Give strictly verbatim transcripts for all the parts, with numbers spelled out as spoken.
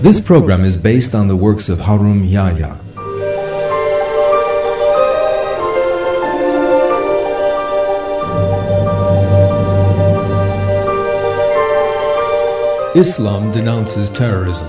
This program is based on the works of Harum Yahya. Islam denounces terrorism.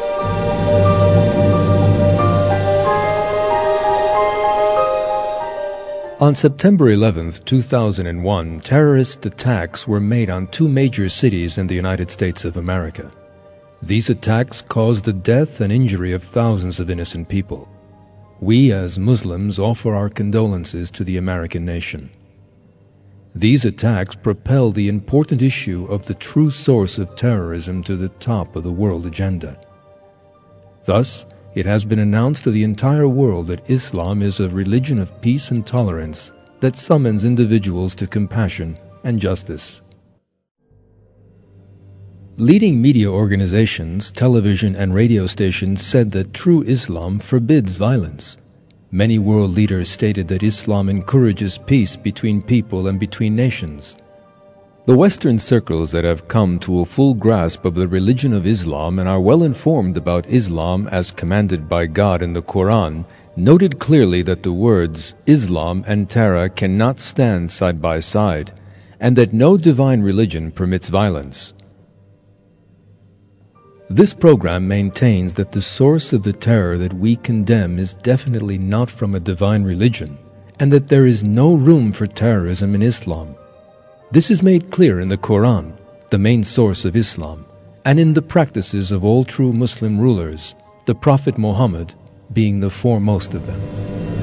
On September eleventh, two thousand one, terrorist attacks were made on two major cities in the United States of America. These attacks caused the death and injury of thousands of innocent people. We as Muslims offer our condolences to the American nation. These attacks propel the important issue of the true source of terrorism to the top of the world agenda. Thus, it has been announced to the entire world that Islam is a religion of peace and tolerance that summons individuals to compassion and justice. Leading media organizations, television and radio stations said that true Islam forbids violence. Many world leaders stated that Islam encourages peace between people and between nations. The Western circles that have come to a full grasp of the religion of Islam and are well informed about Islam as commanded by God in the Quran noted clearly that the words Islam and terror cannot stand side by side, and that no divine religion permits violence. This program maintains that the source of the terror that we condemn is definitely not from a divine religion, and that there is no room for terrorism in Islam. This is made clear in the Quran, the main source of Islam, and in the practices of all true Muslim rulers, the Prophet Muhammad being the foremost of them.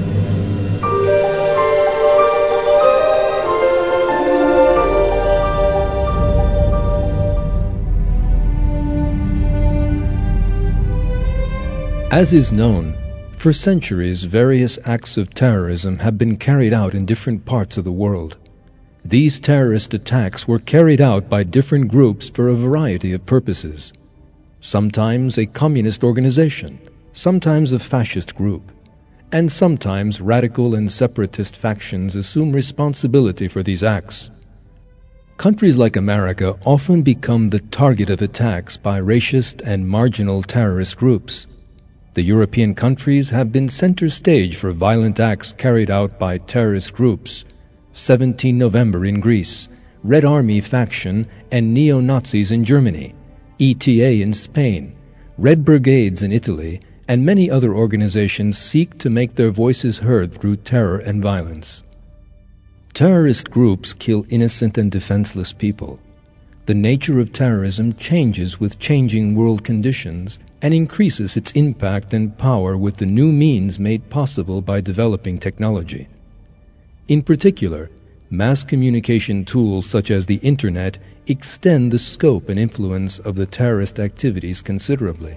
As is known, for centuries various acts of terrorism have been carried out in different parts of the world. These terrorist attacks were carried out by different groups for a variety of purposes. Sometimes a communist organization, sometimes a fascist group, and sometimes radical and separatist factions assume responsibility for these acts. Countries like America often become the target of attacks by racist and marginal terrorist groups. The European countries have been center stage for violent acts carried out by terrorist groups. seventeenth November in Greece, Red Army faction and neo-Nazis in Germany, E T A in Spain, Red Brigades in Italy, and many other organizations seek to make their voices heard through terror and violence. Terrorist groups kill innocent and defenseless people. The nature of terrorism changes with changing world conditions and increases its impact and power with the new means made possible by developing technology. In particular, mass communication tools such as the Internet extend the scope and influence of the terrorist activities considerably.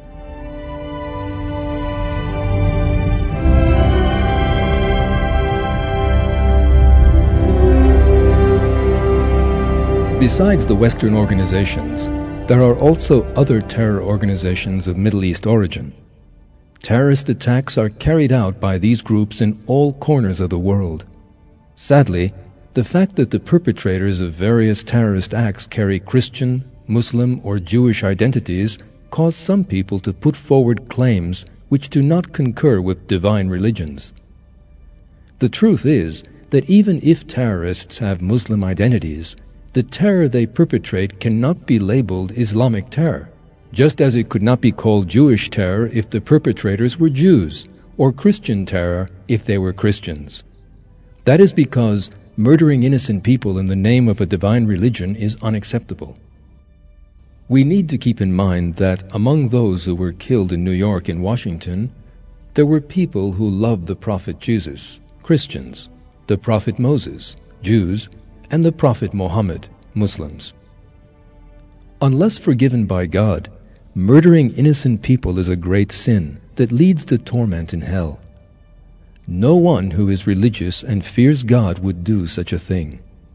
Besides the Western organizations, there are also other terror organizations of Middle East origin. Terrorist attacks are carried out by these groups in all corners of the world. Sadly, the fact that the perpetrators of various terrorist acts carry Christian, Muslim, or Jewish identities cause some people to put forward claims which do not concur with divine religions. The truth is that even if terrorists have Muslim identities, the terror they perpetrate cannot be labeled Islamic terror, just as it could not be called Jewish terror if the perpetrators were Jews, or Christian terror if they were Christians. That is because murdering innocent people in the name of a divine religion is unacceptable. We need to keep in mind that among those who were killed in New York and Washington, there were people who loved the Prophet Jesus, Christians, the Prophet Moses, Jews, and the Prophet Muhammad, Muslims. Unless forgiven by God, murdering innocent people is a great sin that leads to torment in hell. No one who is religious and fears God would do such a thing.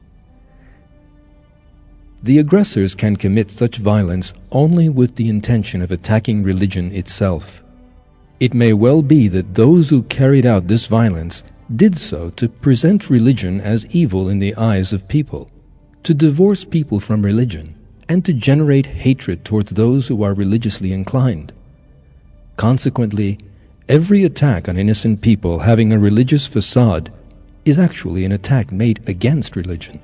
The aggressors can commit such violence only with the intention of attacking religion itself. It may well be that those who carried out this violence did so to present religion as evil in the eyes of people, to divorce people from religion, and to generate hatred towards those who are religiously inclined. Consequently, every attack on innocent people having a religious facade is actually an attack made against religion.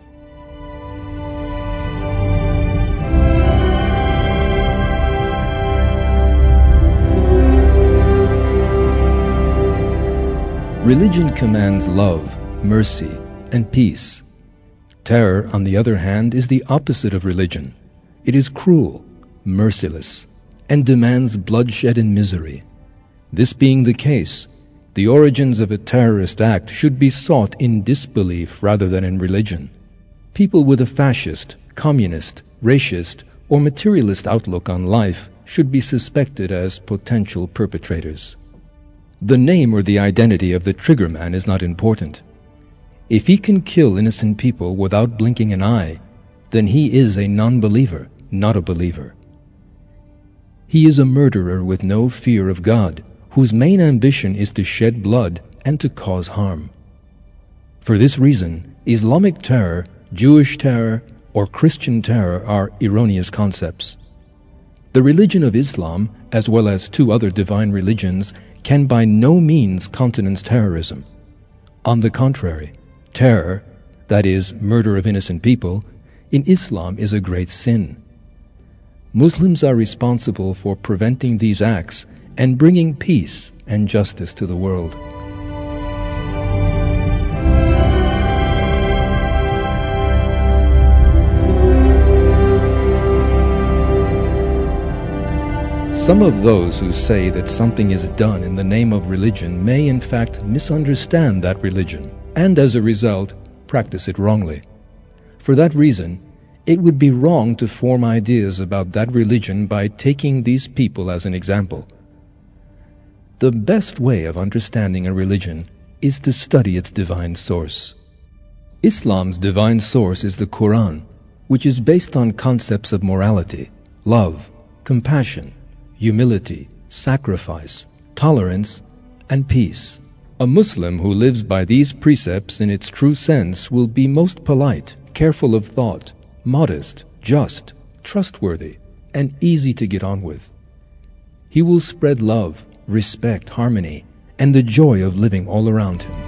Religion commands love, mercy, and peace. Terror, on the other hand, is the opposite of religion. It is cruel, merciless, and demands bloodshed and misery. This being the case, the origins of a terrorist act should be sought in disbelief rather than in religion. People with a fascist, communist, racist, or materialist outlook on life should be suspected as potential perpetrators. The name or the identity of the triggerman is not important. If he can kill innocent people without blinking an eye, then he is a non-believer, not a believer. He is a murderer with no fear of God, whose main ambition is to shed blood and to cause harm. For this reason, Islamic terror, Jewish terror, or Christian terror are erroneous concepts. The religion of Islam, as well as two other divine religions, can by no means countenance terrorism. On the contrary, terror, that is, murder of innocent people, in Islam is a great sin. Muslims are responsible for preventing these acts and bringing peace and justice to the world. Some of those who say that something is done in the name of religion may in fact misunderstand that religion, and as a result, practice it wrongly. For that reason, it would be wrong to form ideas about that religion by taking these people as an example. The best way of understanding a religion is to study its divine source. Islam's divine source is the Quran, which is based on concepts of morality, love, compassion, humility, sacrifice, tolerance, and peace. A Muslim who lives by these precepts in its true sense will be most polite, careful of thought, modest, just, trustworthy, and easy to get on with. He will spread love, respect, harmony, and the joy of living all around him.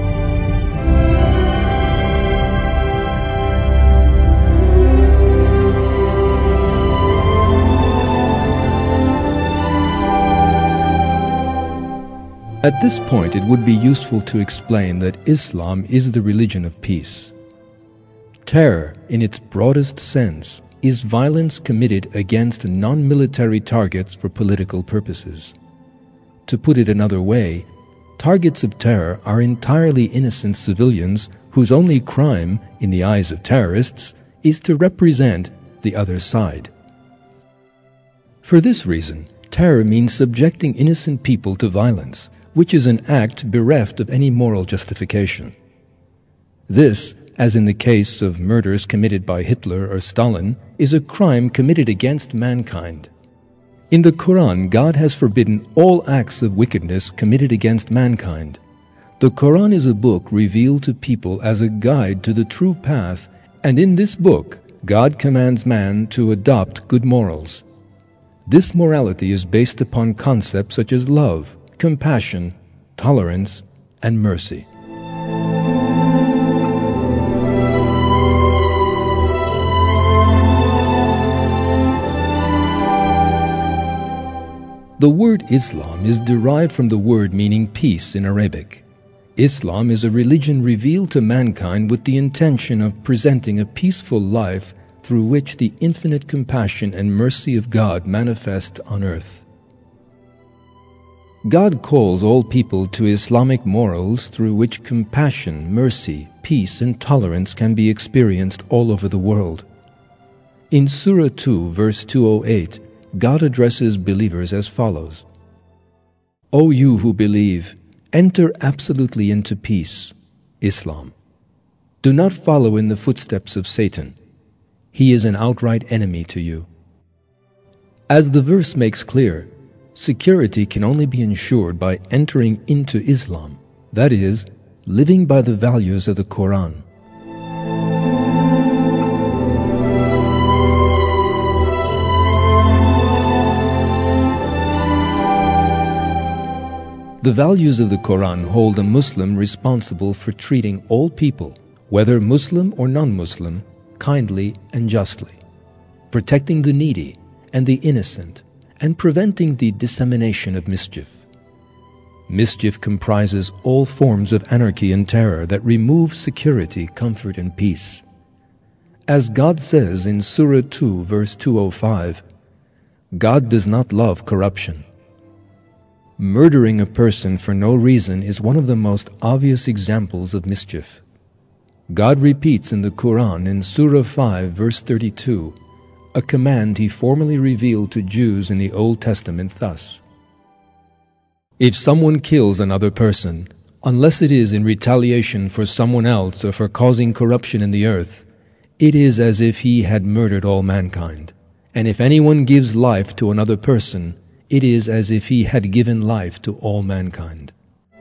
At this point, it would be useful to explain that Islam is the religion of peace. Terror, in its broadest sense, is violence committed against non-military targets for political purposes. To put it another way, targets of terror are entirely innocent civilians whose only crime, in the eyes of terrorists, is to represent the other side. For this reason, terror means subjecting innocent people to violence, which is an act bereft of any moral justification. This, as in the case of murders committed by Hitler or Stalin, is a crime committed against mankind. In the Quran, God has forbidden all acts of wickedness committed against mankind. The Quran is a book revealed to people as a guide to the true path, and in this book, God commands man to adopt good morals. This morality is based upon concepts such as love, compassion, tolerance, and mercy. The word Islam is derived from the word meaning peace in Arabic. Islam is a religion revealed to mankind with the intention of presenting a peaceful life through which the infinite compassion and mercy of God manifest on earth. God calls all people to Islamic morals through which compassion, mercy, peace, and tolerance can be experienced all over the world. In Surah two, verse two oh eight, God addresses believers as follows: O you who believe, enter absolutely into peace, Islam. Do not follow in the footsteps of Satan. He is an outright enemy to you. As the verse makes clear, security can only be ensured by entering into Islam, that is, living by the values of the Quran. The values of the Quran hold a Muslim responsible for treating all people, whether Muslim or non-Muslim, kindly and justly, protecting the needy and the innocent, and preventing the dissemination of mischief. Mischief comprises all forms of anarchy and terror that remove security, comfort, and peace. As God says in Surah two, verse two oh five, God does not love corruption. Murdering a person for no reason is one of the most obvious examples of mischief. God repeats in the Quran in Surah five, verse thirty-two, a command He formerly revealed to Jews in the Old Testament thus: if someone kills another person, unless it is in retaliation for someone else or for causing corruption in the earth, it is as if he had murdered all mankind. And if anyone gives life to another person, it is as if he had given life to all mankind.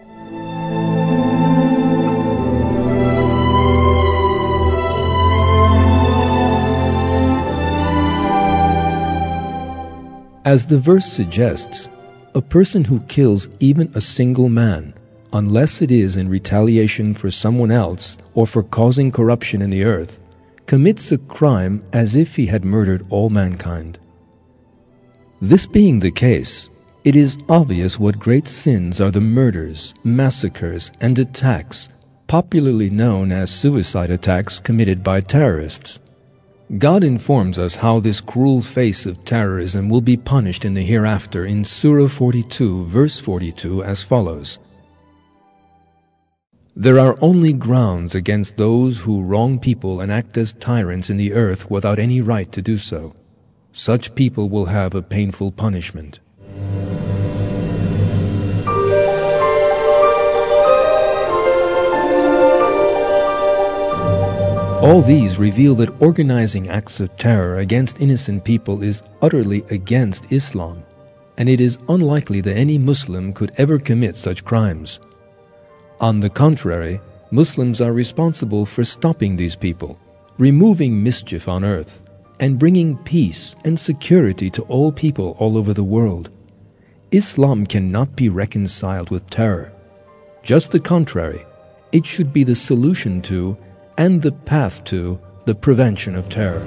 As the verse suggests, a person who kills even a single man, unless it is in retaliation for someone else or for causing corruption in the earth, commits a crime as if he had murdered all mankind. This being the case, it is obvious what great sins are the murders, massacres, and attacks, popularly known as suicide attacks, committed by terrorists. God informs us how this cruel face of terrorism will be punished in the hereafter in Surah forty-two, verse forty-two, as follows: there are only grounds against those who wrong people and act as tyrants in the earth without any right to do so. Such people will have a painful punishment. All these reveal that organizing acts of terror against innocent people is utterly against Islam, and it is unlikely that any Muslim could ever commit such crimes. On the contrary, Muslims are responsible for stopping these people, removing mischief on earth, and bringing peace and security to all people all over the world. Islam cannot be reconciled with terror. Just the contrary, it should be the solution to and the path to the prevention of terror.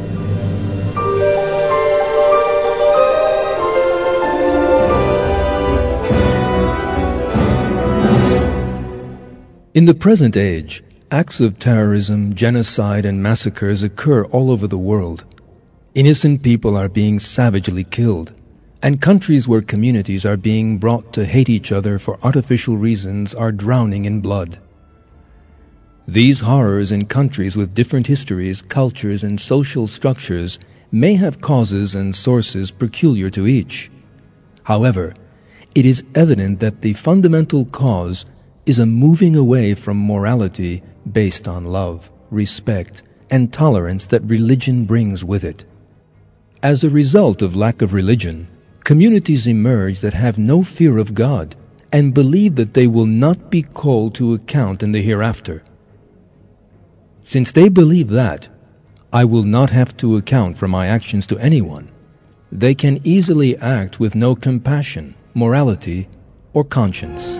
In the present age, acts of terrorism, genocide, and massacres occur all over the world. Innocent people are being savagely killed, and countries where communities are being brought to hate each other for artificial reasons are drowning in blood. These horrors in countries with different histories, cultures, and social structures may have causes and sources peculiar to each. However, it is evident that the fundamental cause is a moving away from morality based on love, respect, and tolerance that religion brings with it. As a result of lack of religion, communities emerge that have no fear of God and believe that they will not be called to account in the hereafter. Since they believe that, I will not have to account for my actions to anyone, they can easily act with no compassion, morality, or conscience.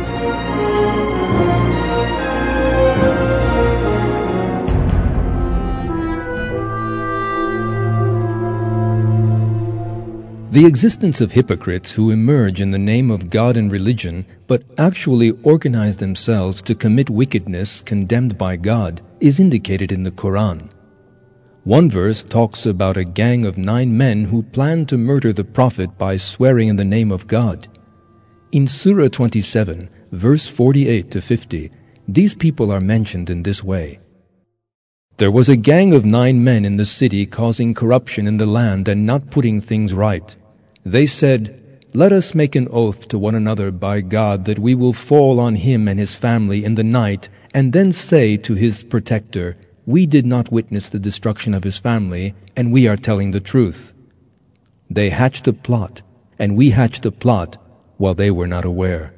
The existence of hypocrites who emerge in the name of God and religion but actually organize themselves to commit wickedness condemned by God is indicated in the Quran. One verse talks about a gang of nine men who planned to murder the Prophet by swearing in the name of God. In Surah twenty-seven, verse forty-eight to fifty, these people are mentioned in this way: there was a gang of nine men in the city causing corruption in the land and not putting things right. They said, let us make an oath to one another by God that we will fall on him and his family in the night, and then say to his protector, we did not witness the destruction of his family, and we are telling the truth. They hatched a plot, and we hatched a plot while they were not aware.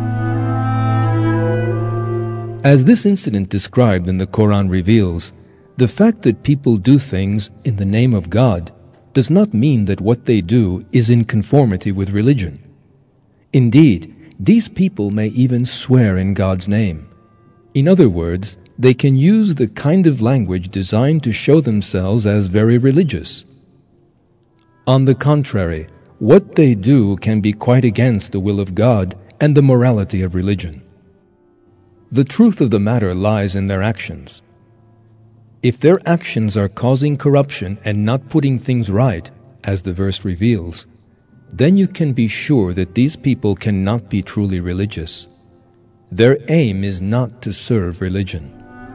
As this incident described in the Quran reveals, The fact that people do things in the name of God does not mean that what they do is in conformity with religion. Indeed, these people may even swear in God's name. In other words, they can use the kind of language designed to show themselves as very religious. On the contrary, what they do can be quite against the will of God and the morality of religion. The truth of the matter lies in their actions. If their actions are causing corruption and not putting things right, as the verse reveals, then you can be sure that these people cannot be truly religious. Their aim is not to serve religion.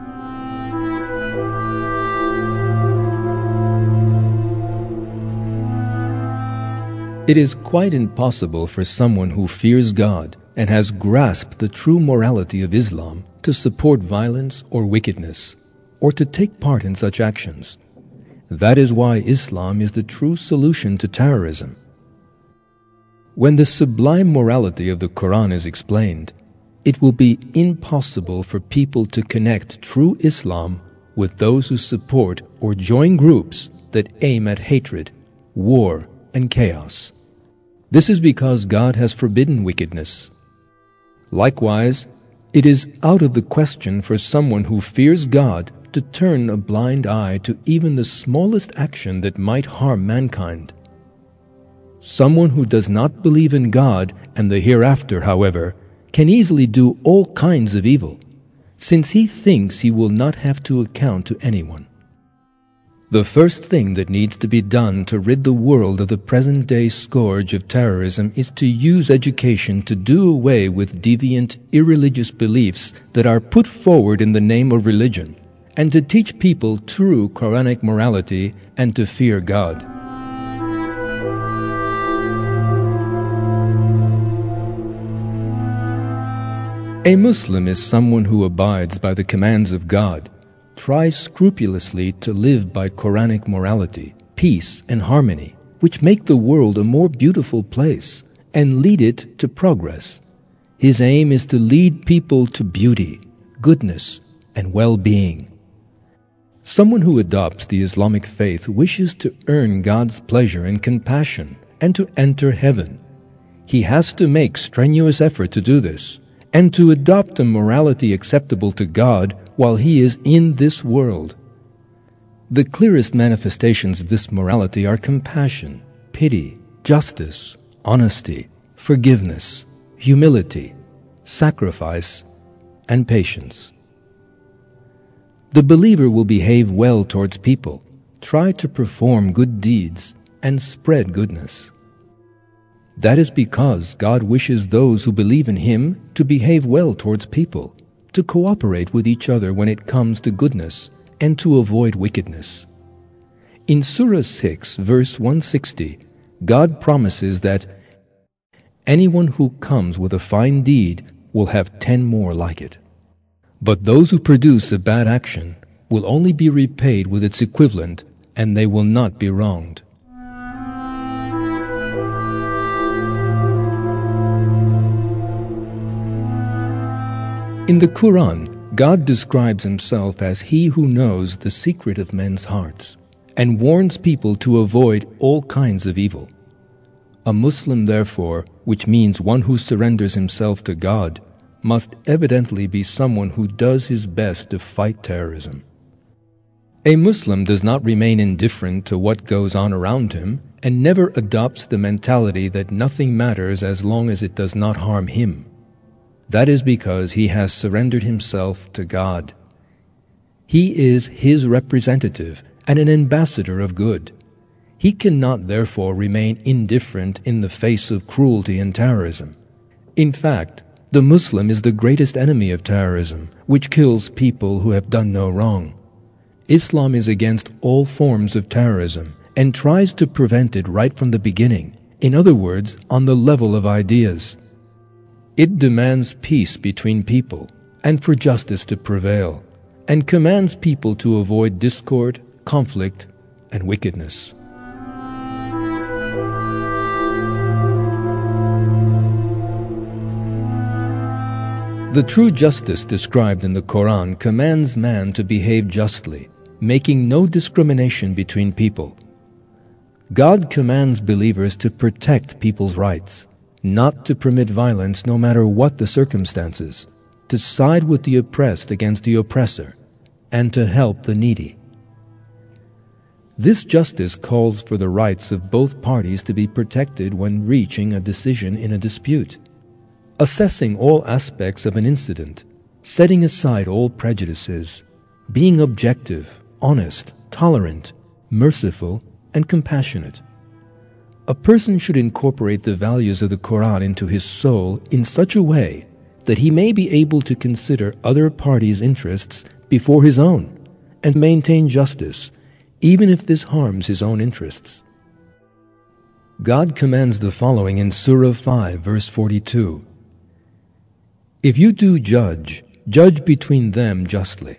It is quite impossible for someone who fears God and has grasped the true morality of Islam to support violence or wickedness, or to take part in such actions. That is why Islam is the true solution to terrorism. When the sublime morality of the Quran is explained, it will be impossible for people to connect true Islam with those who support or join groups that aim at hatred, war, and chaos. This is because God has forbidden wickedness. Likewise, it is out of the question for someone who fears God to turn a blind eye to even the smallest action that might harm mankind. Someone who does not believe in God and the hereafter, however, can easily do all kinds of evil, since he thinks he will not have to account to anyone. The first thing that needs to be done to rid the world of the present-day scourge of terrorism is to use education to do away with deviant, irreligious beliefs that are put forward in the name of religion, and to teach people true Quranic morality and to fear God. A Muslim is someone who abides by the commands of God, tries scrupulously to live by Quranic morality, peace, and harmony, which make the world a more beautiful place and lead it to progress. His aim is to lead people to beauty, goodness, and well-being. Someone who adopts the Islamic faith wishes to earn God's pleasure and compassion and to enter heaven. He has to make strenuous effort to do this and to adopt a morality acceptable to God while he is in this world. The clearest manifestations of this morality are compassion, pity, justice, honesty, forgiveness, humility, sacrifice, and patience. The believer will behave well towards people, try to perform good deeds, and spread goodness. That is because God wishes those who believe in Him to behave well towards people, to cooperate with each other when it comes to goodness, and to avoid wickedness. In Surah six, verse one sixty, God promises that anyone who comes with a fine deed will have ten more like it. But those who produce a bad action will only be repaid with its equivalent, and they will not be wronged. In the Quran, God describes Himself as He who knows the secret of men's hearts and warns people to avoid all kinds of evil. A Muslim, therefore, which means one who surrenders himself to God, must evidently be someone who does his best to fight terrorism. A Muslim does not remain indifferent to what goes on around him and never adopts the mentality that nothing matters as long as it does not harm him. That is because he has surrendered himself to God. He is His representative and an ambassador of good. He cannot therefore remain indifferent in the face of cruelty and terrorism. In fact, the Muslim is the greatest enemy of terrorism, which kills people who have done no wrong. Islam is against all forms of terrorism and tries to prevent it right from the beginning, in other words, on the level of ideas. It demands peace between people and for justice to prevail, and commands people to avoid discord, conflict, and wickedness. The true justice described in the Quran commands man to behave justly, making no discrimination between people. God commands believers to protect people's rights, not to permit violence no matter what the circumstances, to side with the oppressed against the oppressor, and to help the needy. This justice calls for the rights of both parties to be protected when reaching a decision in a dispute, assessing all aspects of an incident, setting aside all prejudices, being objective, honest, tolerant, merciful, and compassionate. A person should incorporate the values of the Quran into his soul in such a way that he may be able to consider other parties' interests before his own and maintain justice, even if this harms his own interests. God commands the following in Surah five, verse forty-two. If you do judge, judge between them justly.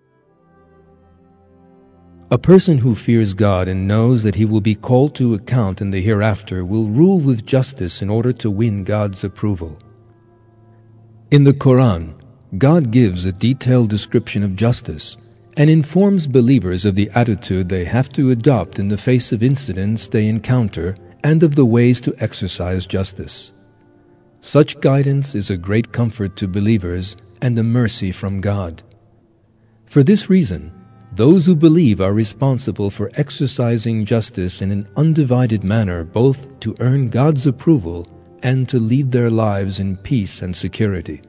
A person who fears God and knows that he will be called to account in the hereafter will rule with justice in order to win God's approval. In the Quran, God gives a detailed description of justice and informs believers of the attitude they have to adopt in the face of incidents they encounter and of the ways to exercise justice. Such guidance is a great comfort to believers and a mercy from God. For this reason, those who believe are responsible for exercising justice in an undivided manner, both to earn God's approval and to lead their lives in peace and security.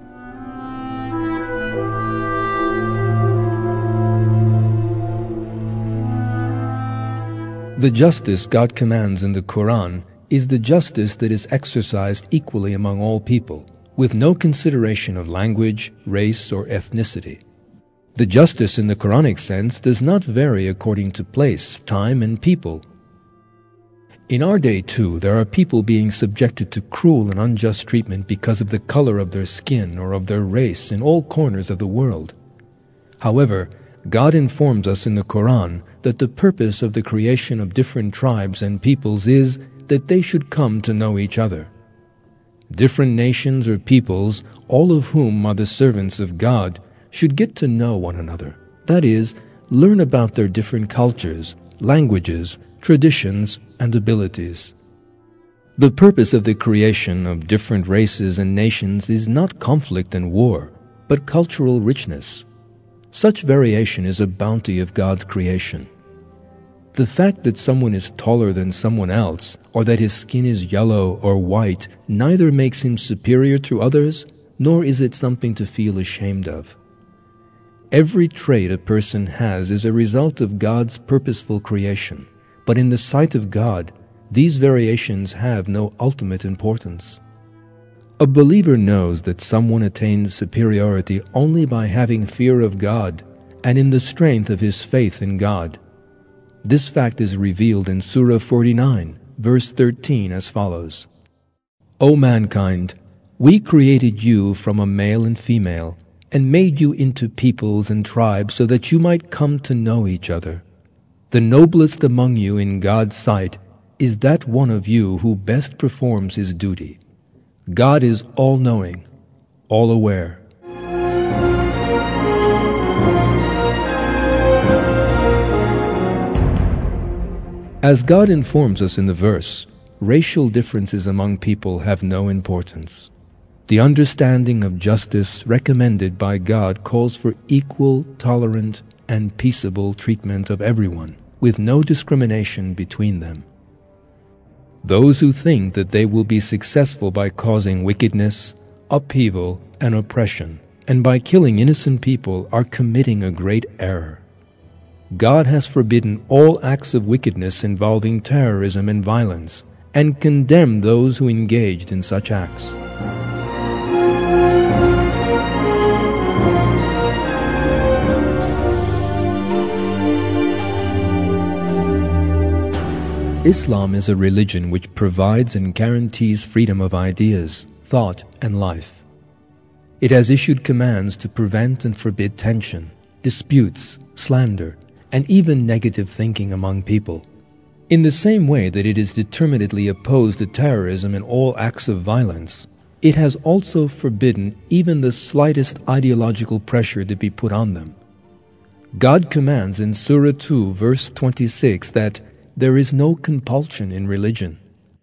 The justice God commands in the Quran is the justice that is exercised equally among all people, with no consideration of language, race, or ethnicity. The justice in the Quranic sense does not vary according to place, time, and people. In our day, too, there are people being subjected to cruel and unjust treatment because of the color of their skin or of their race in all corners of the world. However, God informs us in the Quran that the purpose of the creation of different tribes and peoples is that they should come to know each other. Different nations or peoples, all of whom are the servants of God, should get to know one another, that is, learn about their different cultures, languages, traditions, and abilities. The purpose of the creation of different races and nations is not conflict and war, but cultural richness. Such variation is a bounty of God's creation. The fact that someone is taller than someone else, or that his skin is yellow or white, neither makes him superior to others, nor is it something to feel ashamed of. Every trait a person has is a result of God's purposeful creation, but in the sight of God, these variations have no ultimate importance. A believer knows that someone attains superiority only by having fear of God and in the strength of his faith in God. This fact is revealed in Surah forty-nine, verse thirteen as follows. O mankind, we created you from a male and female, and made you into peoples and tribes so that you might come to know each other. The noblest among you in God's sight is that one of you who best performs his duty. God is all-knowing, all-aware. As God informs us in the verse, racial differences among people have no importance. The understanding of justice recommended by God calls for equal, tolerant, and peaceable treatment of everyone, with no discrimination between them. Those who think that they will be successful by causing wickedness, upheaval, and oppression, and by killing innocent people are committing a great error. God has forbidden all acts of wickedness involving terrorism and violence, and condemned those who engaged in such acts. Islam is a religion which provides and guarantees freedom of ideas, thought, and life. It has issued commands to prevent and forbid tension, disputes, slander, and even negative thinking among people. In the same way that it is determinedly opposed to terrorism and all acts of violence, it has also forbidden even the slightest ideological pressure to be put on them. God commands in Surah two, verse twenty-six, that there is no compulsion in religion.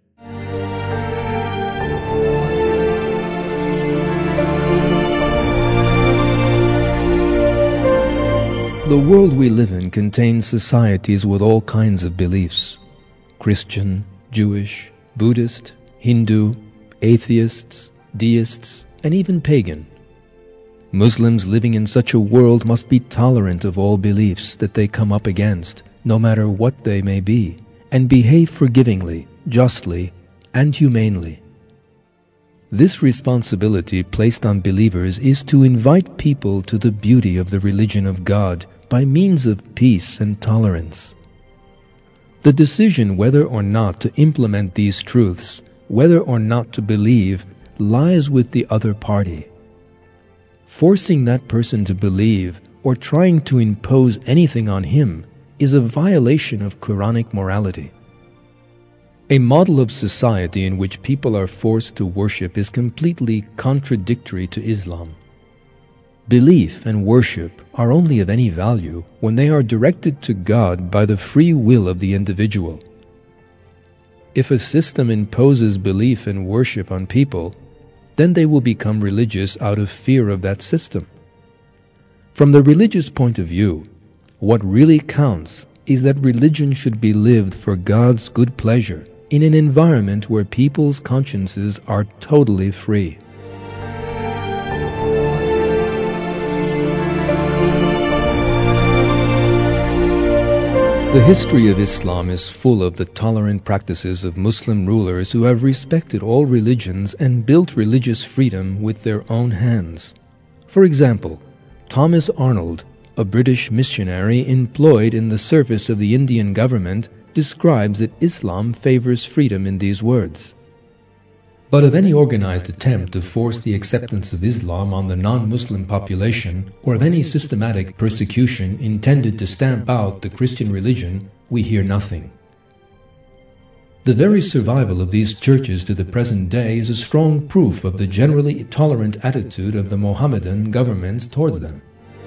The world we live in contains societies with all kinds of beliefs: Christian, Jewish, Buddhist, Hindu, atheists, deists, and even pagan. Muslims living in such a world must be tolerant of all beliefs that they come up against, no matter what they may be, and behave forgivingly, justly, and humanely. This responsibility placed on believers is to invite people to the beauty of the religion of God by means of peace and tolerance. The decision whether or not to implement these truths, whether or not to believe, lies with the other party. Forcing that person to believe or trying to impose anything on him is a violation of Quranic morality. A model of society in which people are forced to worship is completely contradictory to Islam. Belief and worship are only of any value when they are directed to God by the free will of the individual. If a system imposes belief and worship on people, then they will become religious out of fear of that system. From the religious point of view, what really counts is that religion should be lived for God's good pleasure in an environment where people's consciences are totally free. The history of Islam is full of the tolerant practices of Muslim rulers who have respected all religions and built religious freedom with their own hands. For example, Thomas Arnold, a British missionary employed in the service of the Indian government, describes that Islam favors freedom in these words: "But of any organized attempt to force the acceptance of Islam on the non-Muslim population, or of any systematic persecution intended to stamp out the Christian religion, we hear nothing." The very survival of these churches to the present day is a strong proof of the generally tolerant attitude of the Mohammedan governments towards them.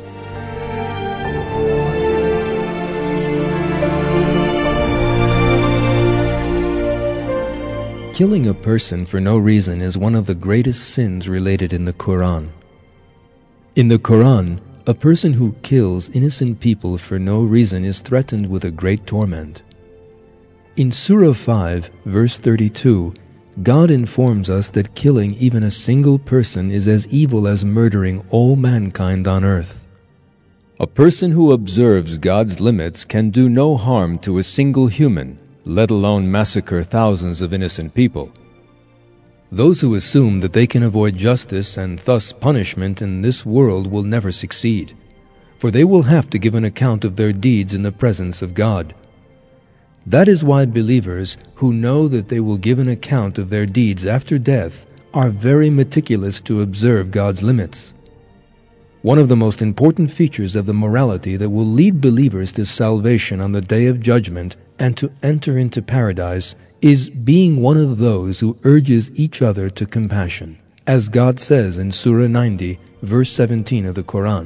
Killing a person for no reason is one of the greatest sins related in the Quran. In the Quran, a person who kills innocent people for no reason is threatened with a great torment. In Surah five, verse thirty-two, God informs us that killing even a single person is as evil as murdering all mankind on earth. A person who observes God's limits can do no harm to a single human, let alone massacre thousands of innocent people. Those who assume that they can avoid justice and thus punishment in this world will never succeed, for they will have to give an account of their deeds in the presence of God. That is why believers who know that they will give an account of their deeds after death are very meticulous to observe God's limits. One of the most important features of the morality that will lead believers to salvation on the day of judgment and to enter into paradise is being one of those who urges each other to compassion, as God says in Surah ninety, verse seventeen of the Quran.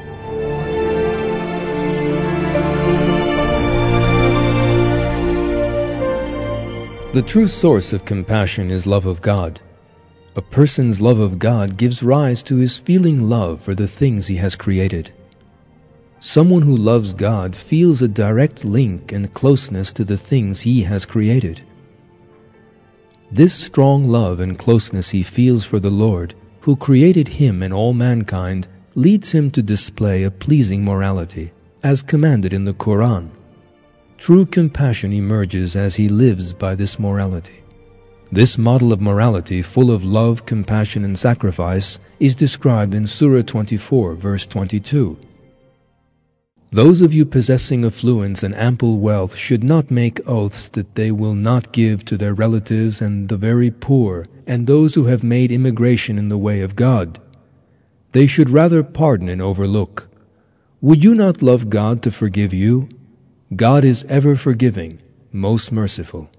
The true source of compassion is love of God. A person's love of God gives rise to his feeling love for the things he has created. Someone who loves God feels a direct link and closeness to the things he has created. This strong love and closeness he feels for the Lord, who created him and all mankind, leads him to display a pleasing morality, as commanded in the Quran. True compassion emerges as he lives by this morality. This model of morality, full of love, compassion, and sacrifice, is described in Surah twenty-four, verse twenty-two. Those of you possessing affluence and ample wealth should not make oaths that they will not give to their relatives and the very poor, and those who have made immigration in the way of God. They should rather pardon and overlook. Would you not love God to forgive you? God is ever forgiving, most merciful.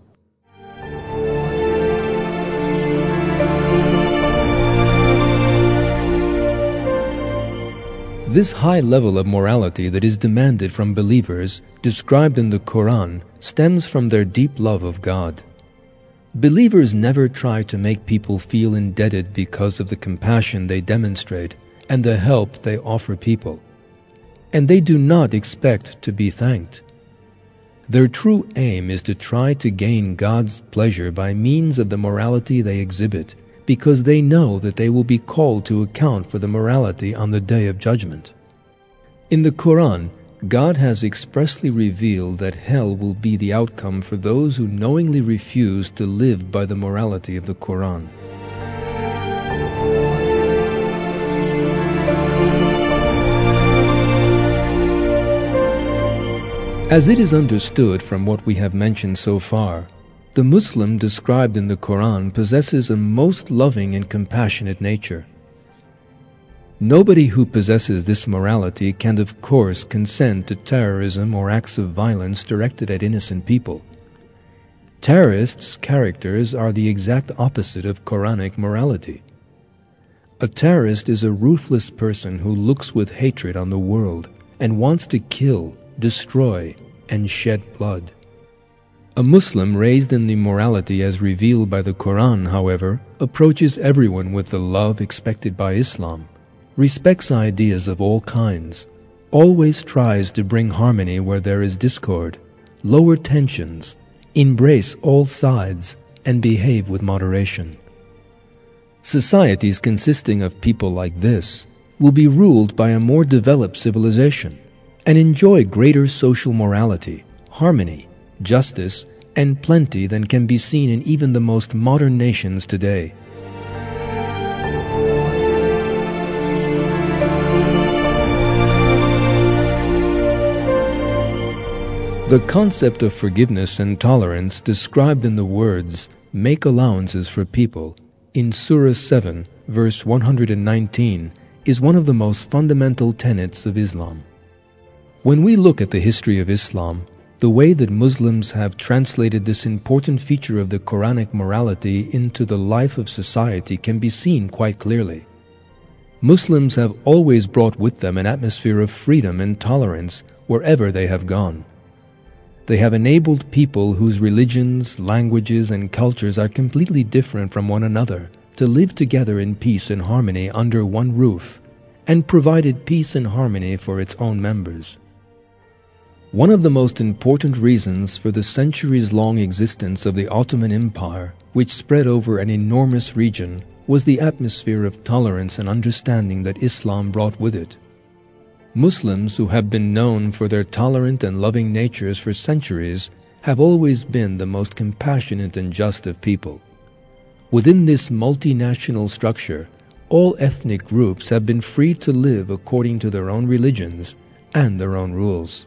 This high level of morality that is demanded from believers, described in the Quran, stems from their deep love of God. Believers never try to make people feel indebted because of the compassion they demonstrate and the help they offer people. And they do not expect to be thanked. Their true aim is to try to gain God's pleasure by means of the morality they exhibit, because they know that they will be called to account for the morality on the Day of Judgment. In the Quran, God has expressly revealed that hell will be the outcome for those who knowingly refuse to live by the morality of the Quran. As it is understood from what we have mentioned so far, the Muslim described in the Quran possesses a most loving and compassionate nature. Nobody who possesses this morality can of course consent to terrorism or acts of violence directed at innocent people. Terrorists' characters are the exact opposite of Quranic morality. A terrorist is a ruthless person who looks with hatred on the world and wants to kill, destroy, and shed blood. A Muslim raised in the morality as revealed by the Quran, however, approaches everyone with the love expected by Islam, respects ideas of all kinds, always tries to bring harmony where there is discord, lower tensions, embrace all sides, and behave with moderation. Societies consisting of people like this will be ruled by a more developed civilization and enjoy greater social morality, harmony, justice, and plenty than can be seen in even the most modern nations today. The concept of forgiveness and tolerance described in the words, "make allowances for people," in Surah seven, verse one hundred nineteen, is one of the most fundamental tenets of Islam. When we look at the history of Islam, the way that Muslims have translated this important feature of the Quranic morality into the life of society can be seen quite clearly. Muslims have always brought with them an atmosphere of freedom and tolerance wherever they have gone. They have enabled people whose religions, languages, and cultures are completely different from one another to live together in peace and harmony under one roof, and provided peace and harmony for its own members. One of the most important reasons for the centuries-long existence of the Ottoman Empire, which spread over an enormous region, was the atmosphere of tolerance and understanding that Islam brought with it. Muslims who have been known for their tolerant and loving natures for centuries have always been the most compassionate and just of people. Within this multinational structure, all ethnic groups have been free to live according to their own religions and their own rules.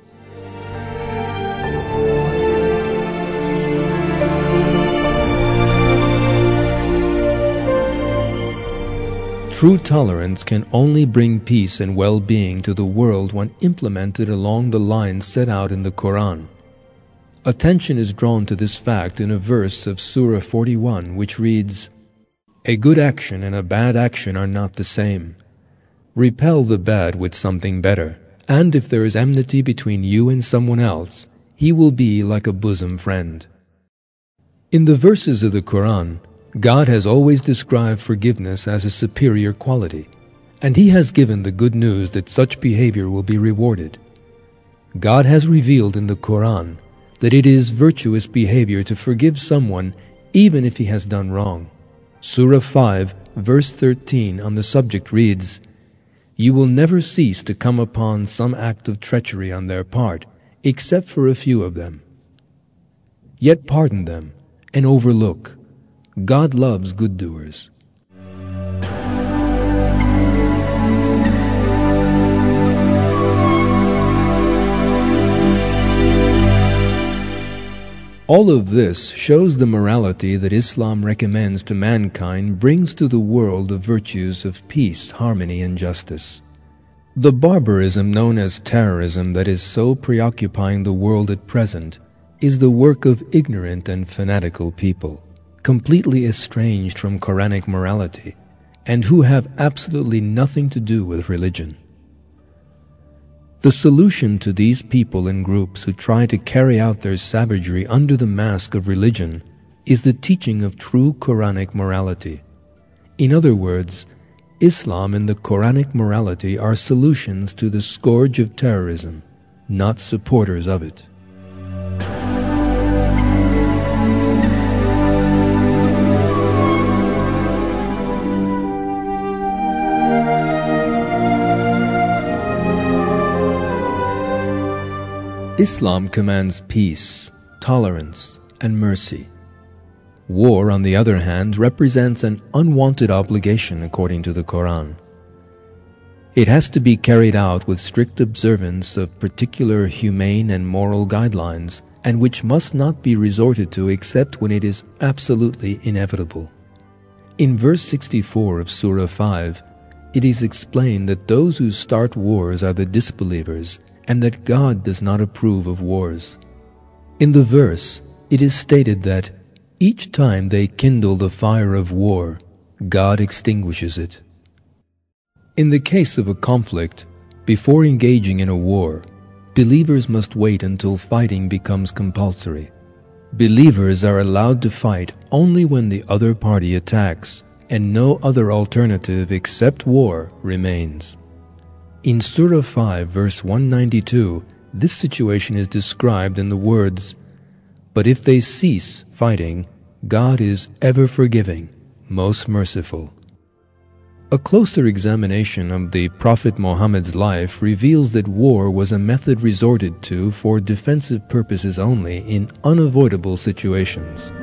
True tolerance can only bring peace and well-being to the world when implemented along the lines set out in the Quran. Attention is drawn to this fact in a verse of Surah forty-one, which reads, "A good action and a bad action are not the same. Repel the bad with something better, and if there is enmity between you and someone else, he will be like a bosom friend." In the verses of the Quran, God has always described forgiveness as a superior quality, and He has given the good news that such behavior will be rewarded. God has revealed in the Quran that it is virtuous behavior to forgive someone even if he has done wrong. Surah five, verse thirteen on the subject reads, "You will never cease to come upon some act of treachery on their part, except for a few of them. Yet pardon them and overlook. God loves good doers." All of this shows the morality that Islam recommends to mankind brings to the world the virtues of peace, harmony, and justice. The barbarism known as terrorism that is so preoccupying the world at present is the work of ignorant and fanatical people, completely estranged from Quranic morality, and who have absolutely nothing to do with religion. The solution to these people and groups who try to carry out their savagery under the mask of religion is the teaching of true Quranic morality. In other words, Islam and the Quranic morality are solutions to the scourge of terrorism, not supporters of it. Islam commands peace, tolerance, and mercy. War, on the other hand, represents an unwanted obligation according to the Quran. It has to be carried out with strict observance of particular humane and moral guidelines, and which must not be resorted to except when it is absolutely inevitable. In verse sixty-four of Surah five, it is explained that those who start wars are the disbelievers, and that God does not approve of wars. In the verse, it is stated that each time they kindle the fire of war, God extinguishes it. In the case of a conflict, before engaging in a war, believers must wait until fighting becomes compulsory. Believers are allowed to fight only when the other party attacks, and no other alternative except war remains. In Surah five, verse one ninety-two, this situation is described in the words, "But if they cease fighting, God is ever forgiving, most merciful." A closer examination of the Prophet Muhammad's life reveals that war was a method resorted to for defensive purposes only in unavoidable situations.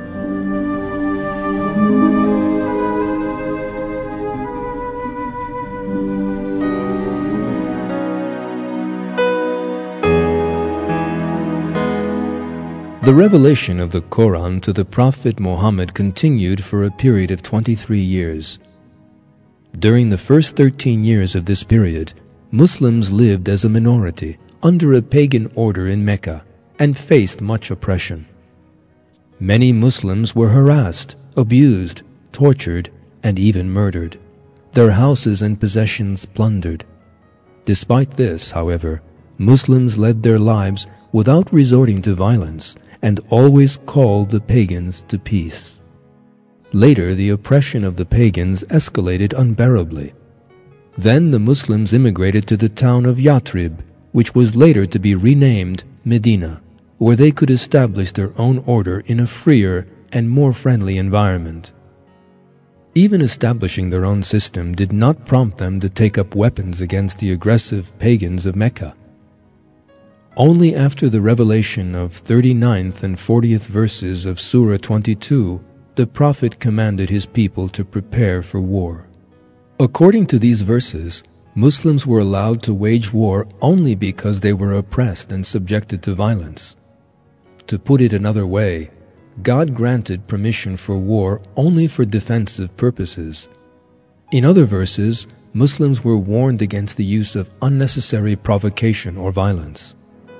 The revelation of the Quran to the Prophet Muhammad continued for a period of twenty-three years. During the first thirteen years of this period, Muslims lived as a minority under a pagan order in Mecca and faced much oppression. Many Muslims were harassed, abused, tortured, and even murdered, their houses and possessions plundered. Despite this, however, Muslims led their lives without resorting to violence and always called the pagans to peace. Later, the oppression of the pagans escalated unbearably. Then the Muslims immigrated to the town of Yathrib, which was later to be renamed Medina, where they could establish their own order in a freer and more friendly environment. Even establishing their own system did not prompt them to take up weapons against the aggressive pagans of Mecca. Only after the revelation of thirty-ninth and fortieth verses of Surah twenty-two, the Prophet commanded his people to prepare for war. According to these verses, Muslims were allowed to wage war only because they were oppressed and subjected to violence. To put it another way, God granted permission for war only for defensive purposes. In other verses, Muslims were warned against the use of unnecessary provocation or violence.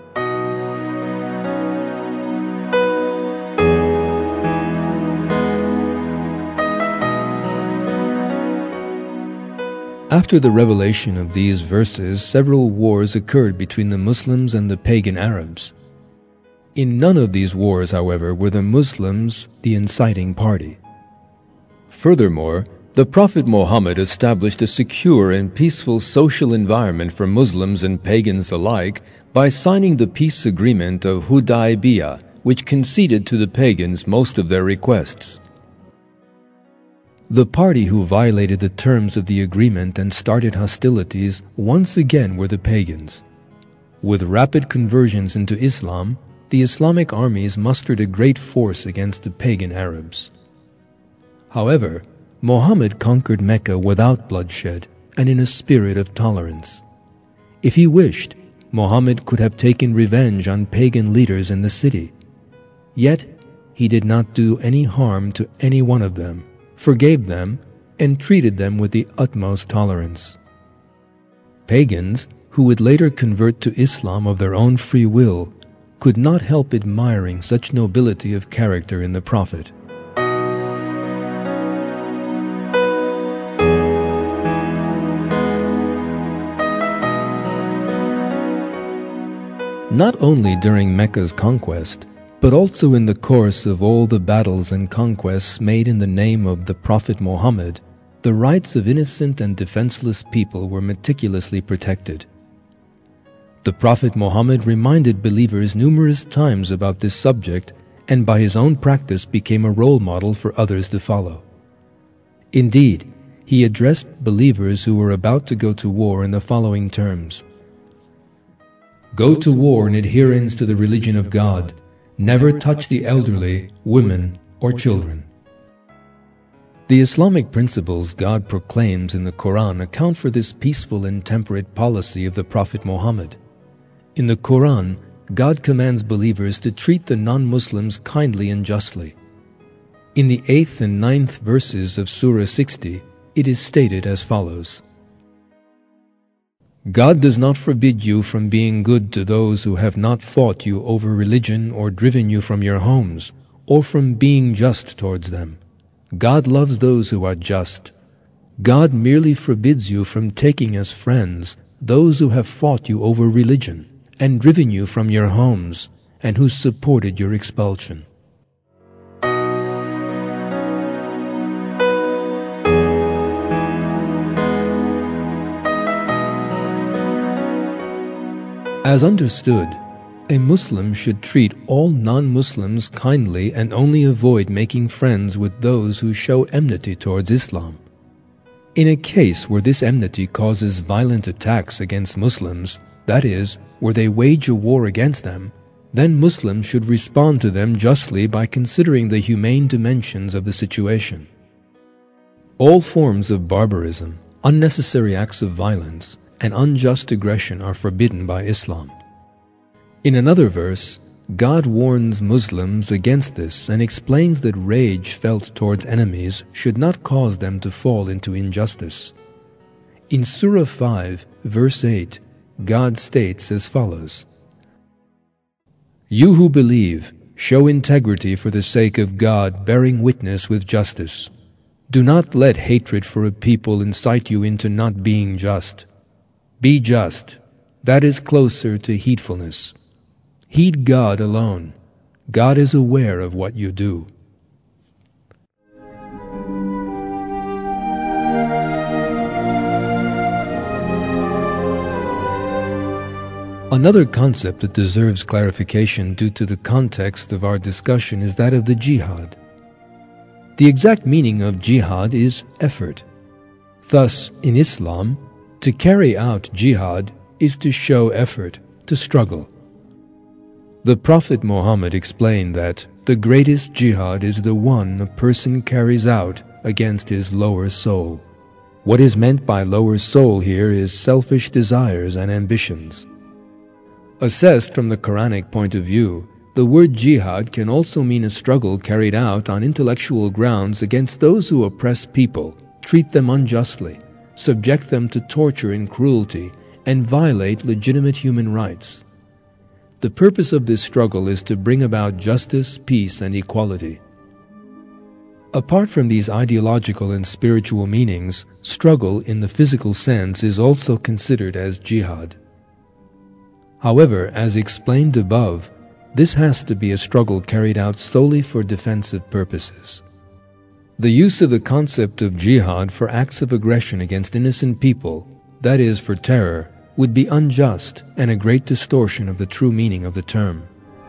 After the revelation of these verses, several wars occurred between the Muslims and the pagan Arabs. In none of these wars, however, were the Muslims the inciting party. Furthermore, the Prophet Muhammad established a secure and peaceful social environment for Muslims and pagans alike by signing the peace agreement of Hudaybiyah, which conceded to the pagans most of their requests. The party who violated the terms of the agreement and started hostilities once again were the pagans. With rapid conversions into Islam, the Islamic armies mustered a great force against the pagan Arabs. However, Muhammad conquered Mecca without bloodshed and in a spirit of tolerance. If he wished, Muhammad could have taken revenge on pagan leaders in the city. Yet, he did not do any harm to any one of them, forgave them, and treated them with the utmost tolerance. Pagans, who would later convert to Islam of their own free will, could not help admiring such nobility of character in the Prophet. Not only during Mecca's conquest, but also in the course of all the battles and conquests made in the name of the Prophet Muhammad, the rights of innocent and defenseless people were meticulously protected. The Prophet Muhammad reminded believers numerous times about this subject, and by his own practice became a role model for others to follow. Indeed, he addressed believers who were about to go to war in the following terms: "Go to war in adherence to the religion of God. Never touch the elderly, women, or children." The Islamic principles God proclaims in the Quran account for this peaceful and temperate policy of the Prophet Muhammad. In the Quran, God commands believers to treat the non-Muslims kindly and justly. In the eighth and ninth verses of Surah sixty, it is stated as follows: God does not forbid you from being good to those who have not fought you over religion or driven you from your homes, or from being just towards them. God loves those who are just. God merely forbids you from taking as friends those who have fought you over religion and driven you from your homes, and who supported your expulsion. As understood, a Muslim should treat all non-Muslims kindly and only avoid making friends with those who show enmity towards Islam. In a case where this enmity causes violent attacks against Muslims, that is, where they wage a war against them, then Muslims should respond to them justly by considering the humane dimensions of the situation. All forms of barbarism, unnecessary acts of violence, and unjust aggression are forbidden by Islam. In another verse, God warns Muslims against this and explains that rage felt towards enemies should not cause them to fall into injustice. In Surah five, verse eight, God states as follows: "You who believe, show integrity for the sake of God, bearing witness with justice. Do not let hatred for a people incite you into not being just. Be just. That is closer to heedfulness. Heed God alone. God is aware of what you do." Another concept that deserves clarification due to the context of our discussion is that of the jihad. The exact meaning of jihad is effort. Thus, in Islam, to carry out jihad is to show effort, to struggle. The Prophet Muhammad explained that the greatest jihad is the one a person carries out against his lower soul. What is meant by lower soul here is selfish desires and ambitions. Assessed from the Quranic point of view, the word jihad can also mean a struggle carried out on intellectual grounds against those who oppress people, treat them unjustly, subject them to torture and cruelty, and violate legitimate human rights. The purpose of this struggle is to bring about justice, peace, and equality. Apart from these ideological and spiritual meanings, struggle in the physical sense is also considered as jihad. However, as explained above, this has to be a struggle carried out solely for defensive purposes. The use of the concept of jihad for acts of aggression against innocent people, that is, for terror, would be unjust and a great distortion of the true meaning of the term.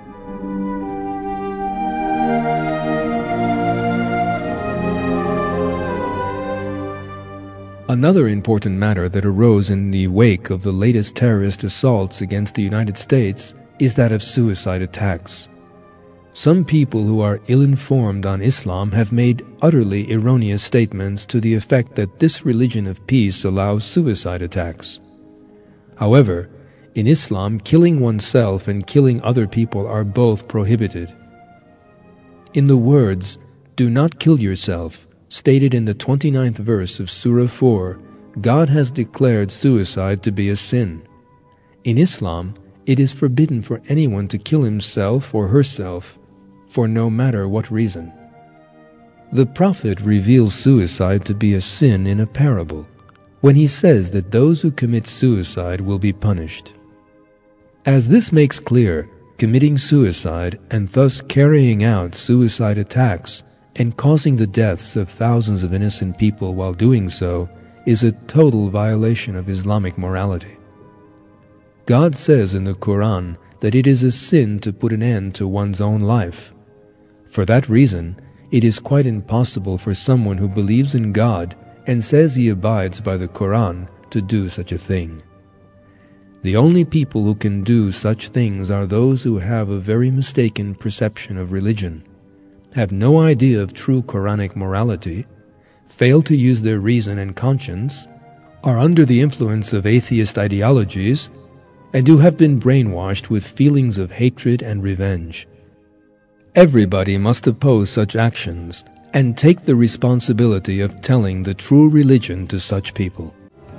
Another important matter that arose in the wake of the latest terrorist assaults against the United States is that of suicide attacks. Some people who are ill-informed on Islam have made utterly erroneous statements to the effect that this religion of peace allows suicide attacks. However, in Islam, killing oneself and killing other people are both prohibited. In the words, "Do not kill yourself," stated in the twenty-ninth verse of Surah four, God has declared suicide to be a sin. In Islam, it is forbidden for anyone to kill himself or herself, for no matter what reason. The Prophet reveals suicide to be a sin in a parable, when he says that those who commit suicide will be punished. As this makes clear, committing suicide and thus carrying out suicide attacks and causing the deaths of thousands of innocent people while doing so is a total violation of Islamic morality. God says in the Quran that it is a sin to put an end to one's own life. For that reason, it is quite impossible for someone who believes in God and says he abides by the Quran to do such a thing. The only people who can do such things are those who have a very mistaken perception of religion, have no idea of true Quranic morality, fail to use their reason and conscience, are under the influence of atheist ideologies, and who have been brainwashed with feelings of hatred and revenge. Everybody must oppose such actions and take the responsibility of telling the true religion to such people.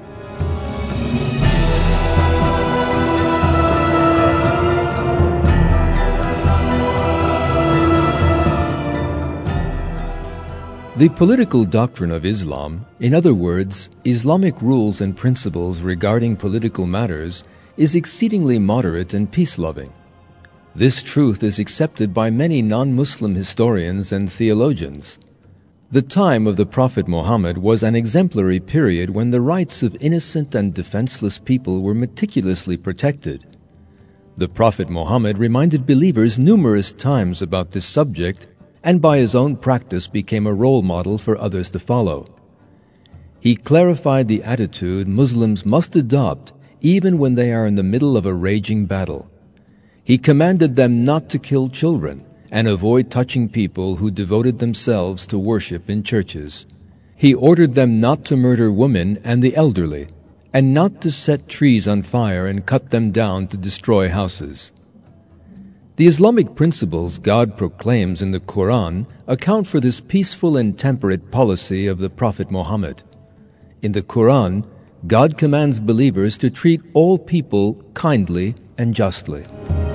The political doctrine of Islam, in other words, Islamic rules and principles regarding political matters, is exceedingly moderate and peace-loving. This truth is accepted by many non-Muslim historians and theologians. The time of the Prophet Muhammad was an exemplary period when the rights of innocent and defenseless people were meticulously protected. The Prophet Muhammad reminded believers numerous times about this subject, and by his own practice became a role model for others to follow. He clarified the attitude Muslims must adopt even when they are in the middle of a raging battle. He commanded them not to kill children and avoid touching people who devoted themselves to worship in churches. He ordered them not to murder women and the elderly, and not to set trees on fire and cut them down to destroy houses. The Islamic principles God proclaims in the Quran account for this peaceful and temperate policy of the Prophet Muhammad. In the Quran, God commands believers to treat all people kindly and justly.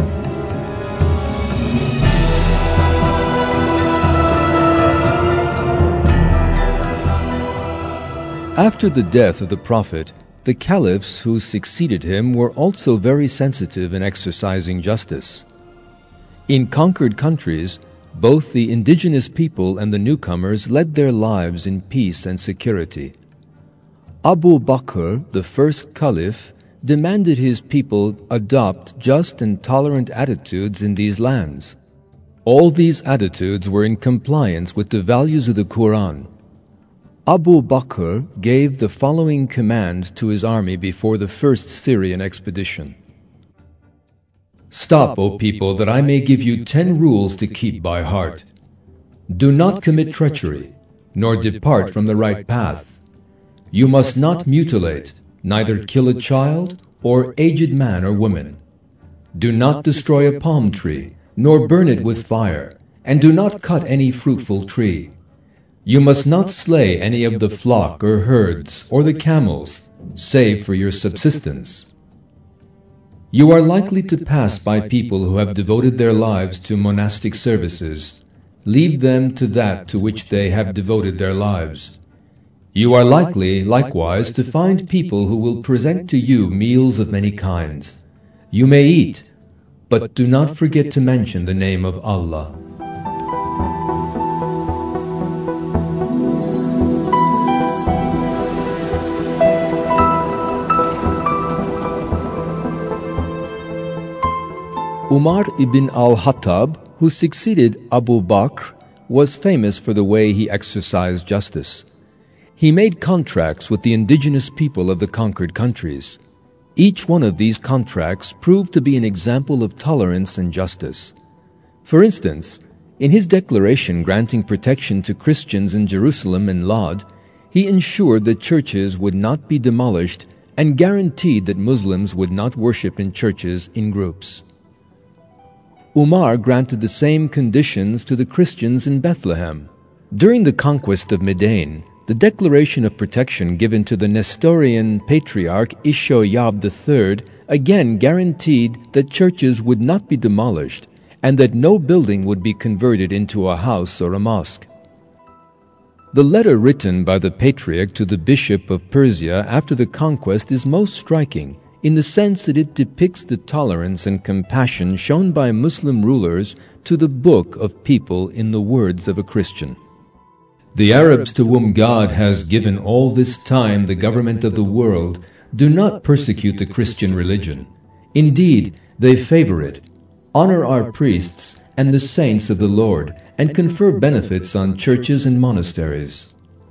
After the death of the Prophet, the caliphs who succeeded him were also very sensitive in exercising justice. In conquered countries, both the indigenous people and the newcomers led their lives in peace and security. Abu Bakr, the first caliph, demanded his people adopt just and tolerant attitudes in these lands. All these attitudes were in compliance with the values of the Quran. Abu Bakr gave the following command to his army before the first Syrian expedition. Stop, O people, that I may give you ten rules to keep by heart. Do not commit treachery, nor depart from the right path. You must not mutilate, neither kill a child or aged man or woman. Do not destroy a palm tree, nor burn it with fire, and do not cut any fruitful tree. You must not slay any of the flock or herds or the camels, save for your subsistence. You are likely to pass by people who have devoted their lives to monastic services. Leave them to that to which they have devoted their lives. You are likely, likewise, to find people who will present to you meals of many kinds. You may eat, but do not forget to mention the name of Allah. Umar ibn al-Khattab, who succeeded Abu Bakr, was famous for the way he exercised justice. He made contracts with the indigenous people of the conquered countries. Each one of these contracts proved to be an example of tolerance and justice. For instance, in his declaration granting protection to Christians in Jerusalem and Lod, he ensured that churches would not be demolished and guaranteed that Muslims would not worship in churches in groups. Umar granted the same conditions to the Christians in Bethlehem. During the conquest of Madain, the declaration of protection given to the Nestorian patriarch Ishoyab the Third again guaranteed that churches would not be demolished and that no building would be converted into a house or a mosque. The letter written by the patriarch to the bishop of Persia after the conquest is most striking in the sense that it depicts the tolerance and compassion shown by Muslim rulers to the book of people in the words of a Christian. The Arabs to whom God has given all this time the government of the world do not persecute the Christian religion. Indeed, they favor it, honor our priests and the saints of the Lord, and confer benefits on churches and monasteries.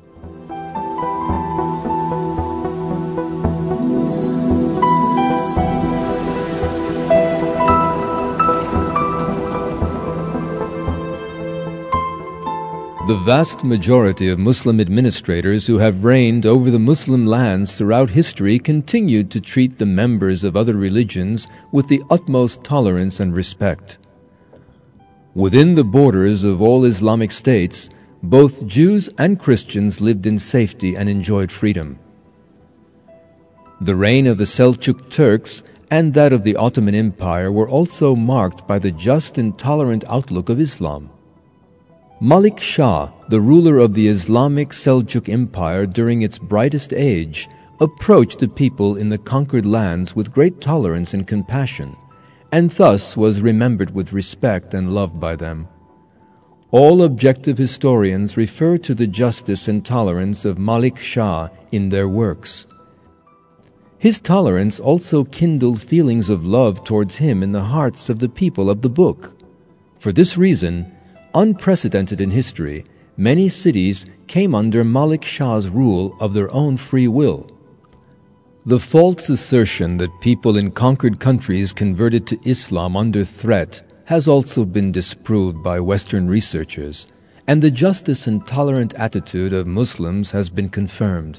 The vast majority of Muslim administrators who have reigned over the Muslim lands throughout history continued to treat the members of other religions with the utmost tolerance and respect. Within the borders of all Islamic states, both Jews and Christians lived in safety and enjoyed freedom. The reign of the Seljuk Turks and that of the Ottoman Empire were also marked by the just and tolerant outlook of Islam. Malik Shah, the ruler of the Islamic Seljuk Empire during its brightest age, approached the people in the conquered lands with great tolerance and compassion, and thus was remembered with respect and loved by them. All objective historians refer to the justice and tolerance of Malik Shah in their works. His tolerance also kindled feelings of love towards him in the hearts of the people of the book. For this reason, unprecedented in history, many cities came under Malik Shah's rule of their own free will. The false assertion that people in conquered countries converted to Islam under threat has also been disproved by Western researchers, and the justice and tolerant attitude of Muslims has been confirmed.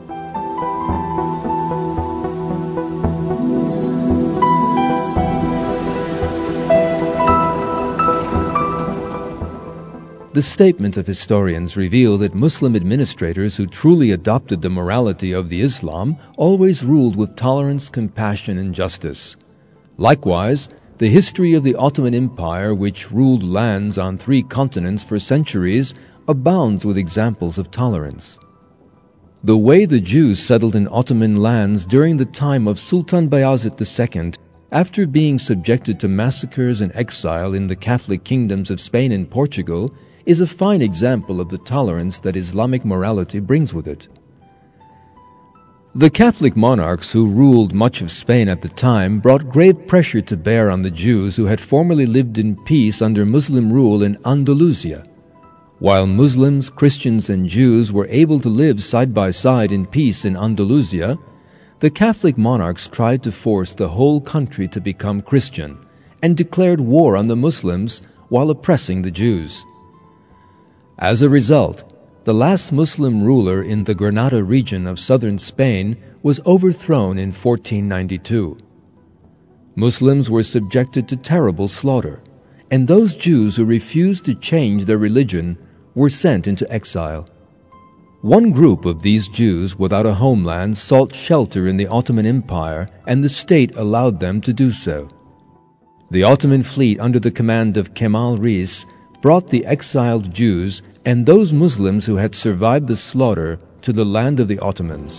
The statement of historians reveal that Muslim administrators who truly adopted the morality of the Islam always ruled with tolerance, compassion, and justice. Likewise, the history of the Ottoman Empire, which ruled lands on three continents for centuries, abounds with examples of tolerance. The way the Jews settled in Ottoman lands during the time of Sultan Bayazid the Second, after being subjected to massacres and exile in the Catholic kingdoms of Spain and Portugal, is a fine example of the tolerance that Islamic morality brings with it. The Catholic monarchs who ruled much of Spain at the time brought grave pressure to bear on the Jews who had formerly lived in peace under Muslim rule in Andalusia. While Muslims, Christians, and Jews were able to live side by side in peace in Andalusia, the Catholic monarchs tried to force the whole country to become Christian and declared war on the Muslims while oppressing the Jews. As a result, the last Muslim ruler in the Granada region of southern Spain was overthrown in fourteen ninety-two. Muslims were subjected to terrible slaughter, and those Jews who refused to change their religion were sent into exile. One group of these Jews without a homeland sought shelter in the Ottoman Empire, and the state allowed them to do so. The Ottoman fleet under the command of Kemal Reis brought the exiled Jews and those Muslims who had survived the slaughter to the land of the Ottomans.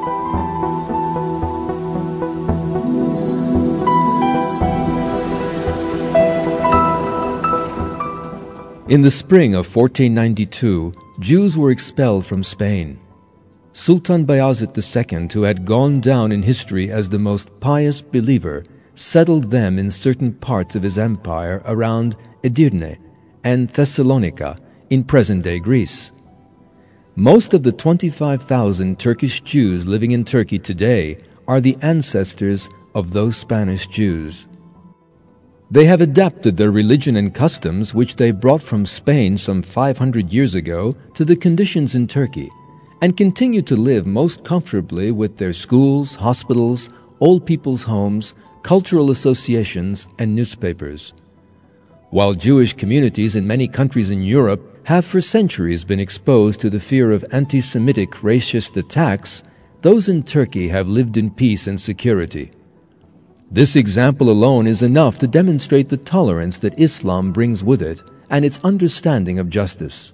In the spring of fourteen ninety-two, Jews were expelled from Spain. Sultan Bayazid the Second, who had gone down in history as the most pious believer, settled them in certain parts of his empire around Edirne and Thessalonica in present-day Greece. Most of the twenty-five thousand Turkish Jews living in Turkey today are the ancestors of those Spanish Jews. They have adapted their religion and customs, which they brought from Spain some five hundred years ago, to the conditions in Turkey, and continue to live most comfortably with their schools, hospitals, old people's homes, cultural associations, and newspapers. While Jewish communities in many countries in Europe have for centuries been exposed to the fear of anti-Semitic racist attacks, those in Turkey have lived in peace and security. This example alone is enough to demonstrate the tolerance that Islam brings with it and its understanding of justice.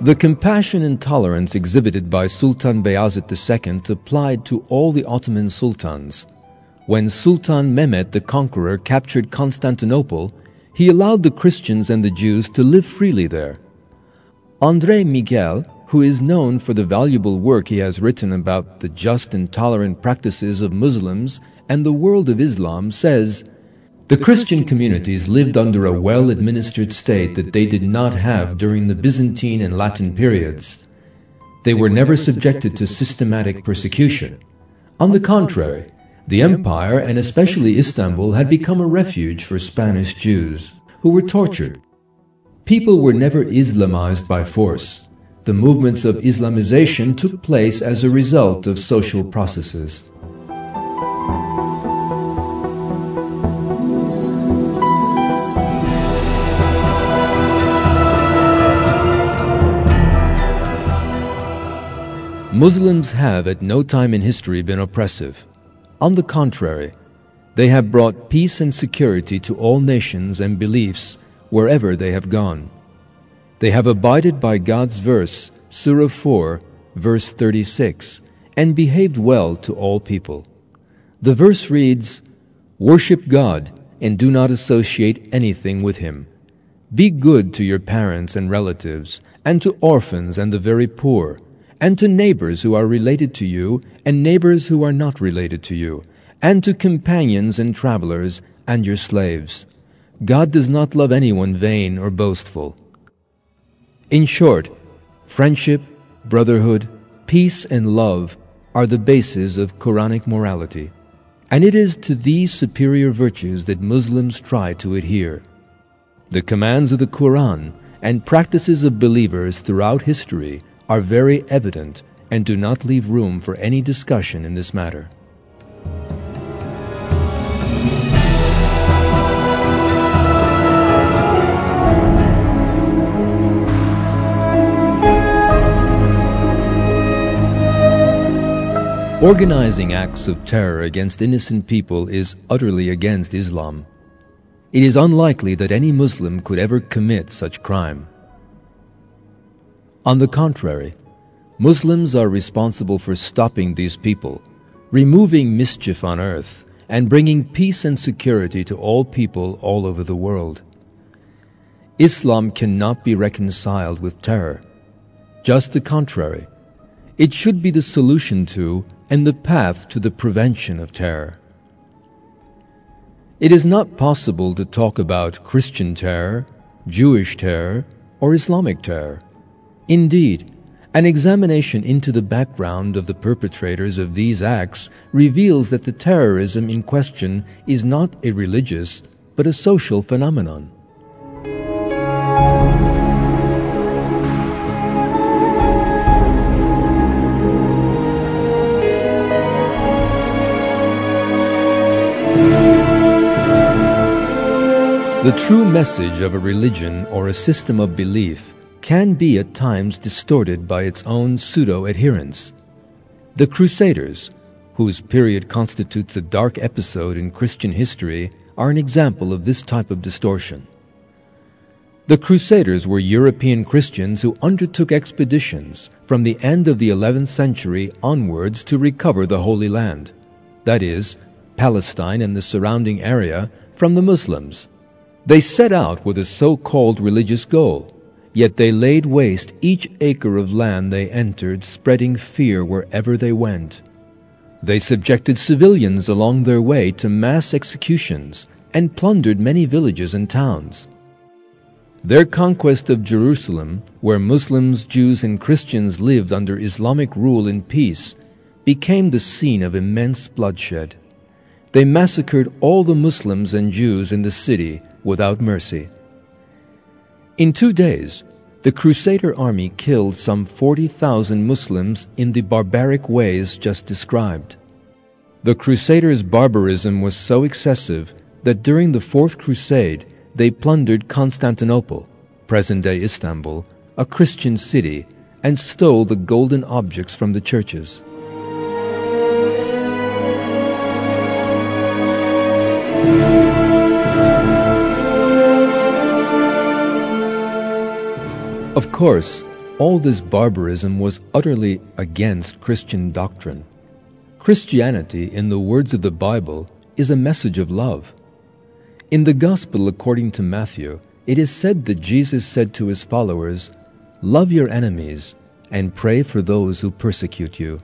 The compassion and tolerance exhibited by Sultan Bayazid the Second applied to all the Ottoman sultans. When Sultan Mehmet the Conqueror captured Constantinople, he allowed the Christians and the Jews to live freely there. André Miguel, who is known for the valuable work he has written about the just and tolerant practices of Muslims and the world of Islam, says, "The Christian communities lived under a well-administered state that they did not have during the Byzantine and Latin periods. They were never subjected to systematic persecution. On the contrary, the empire, and especially Istanbul, had become a refuge for Spanish Jews, who were tortured. People were never Islamized by force. The movements of Islamization took place as a result of social processes." Muslims have at no time in history been oppressive. On the contrary, they have brought peace and security to all nations and beliefs wherever they have gone. They have abided by God's verse, Surah four, verse thirty-six, and behaved well to all people. The verse reads, "Worship God and do not associate anything with Him. Be good to your parents and relatives, and to orphans and the very poor, and to neighbors who are related to you, and neighbors who are not related to you, and to companions and travelers, and your slaves. God does not love anyone vain or boastful." In short, friendship, brotherhood, peace, and love are the basis of Quranic morality, and it is to these superior virtues that Muslims try to adhere. The commands of the Quran and practices of believers throughout history are very evident and do not leave room for any discussion in this matter. Organizing acts of terror against innocent people is utterly against Islam. It is unlikely that any Muslim could ever commit such crime. On the contrary, Muslims are responsible for stopping these people, removing mischief on earth, and bringing peace and security to all people all over the world. Islam cannot be reconciled with terror. Just the contrary, it should be the solution to and the path to the prevention of terror. It is not possible to talk about Christian terror, Jewish terror, or Islamic terror. Indeed, an examination into the background of the perpetrators of these acts reveals that the terrorism in question is not a religious, but a social phenomenon. The true message of a religion or a system of belief can be at times distorted by its own pseudo-adherents. The Crusaders, whose period constitutes a dark episode in Christian history, are an example of this type of distortion. The Crusaders were European Christians who undertook expeditions from the end of the eleventh century onwards to recover the Holy Land, that is, Palestine and the surrounding area, from the Muslims. They set out with a so-called religious goal, yet they laid waste each acre of land they entered, spreading fear wherever they went. They subjected civilians along their way to mass executions and plundered many villages and towns. Their conquest of Jerusalem, where Muslims, Jews, and Christians lived under Islamic rule in peace, became the scene of immense bloodshed. They massacred all the Muslims and Jews in the city without mercy. In two days, the Crusader army killed some forty thousand Muslims in the barbaric ways just described. The Crusaders' barbarism was so excessive that during the Fourth Crusade they plundered Constantinople, present-day Istanbul, a Christian city, and stole the golden objects from the churches. Of course, all this barbarism was utterly against Christian doctrine. Christianity, in the words of the Bible, is a message of love. In the Gospel according to Matthew, it is said that Jesus said to his followers, "Love your enemies and pray for those who persecute you."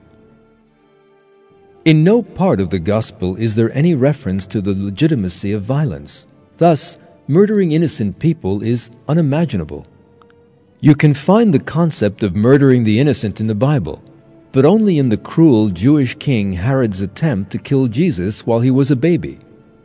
In no part of the Gospel is there any reference to the legitimacy of violence. Thus, murdering innocent people is unimaginable. You can find the concept of murdering the innocent in the Bible, but only in the cruel Jewish king Herod's attempt to kill Jesus while he was a baby.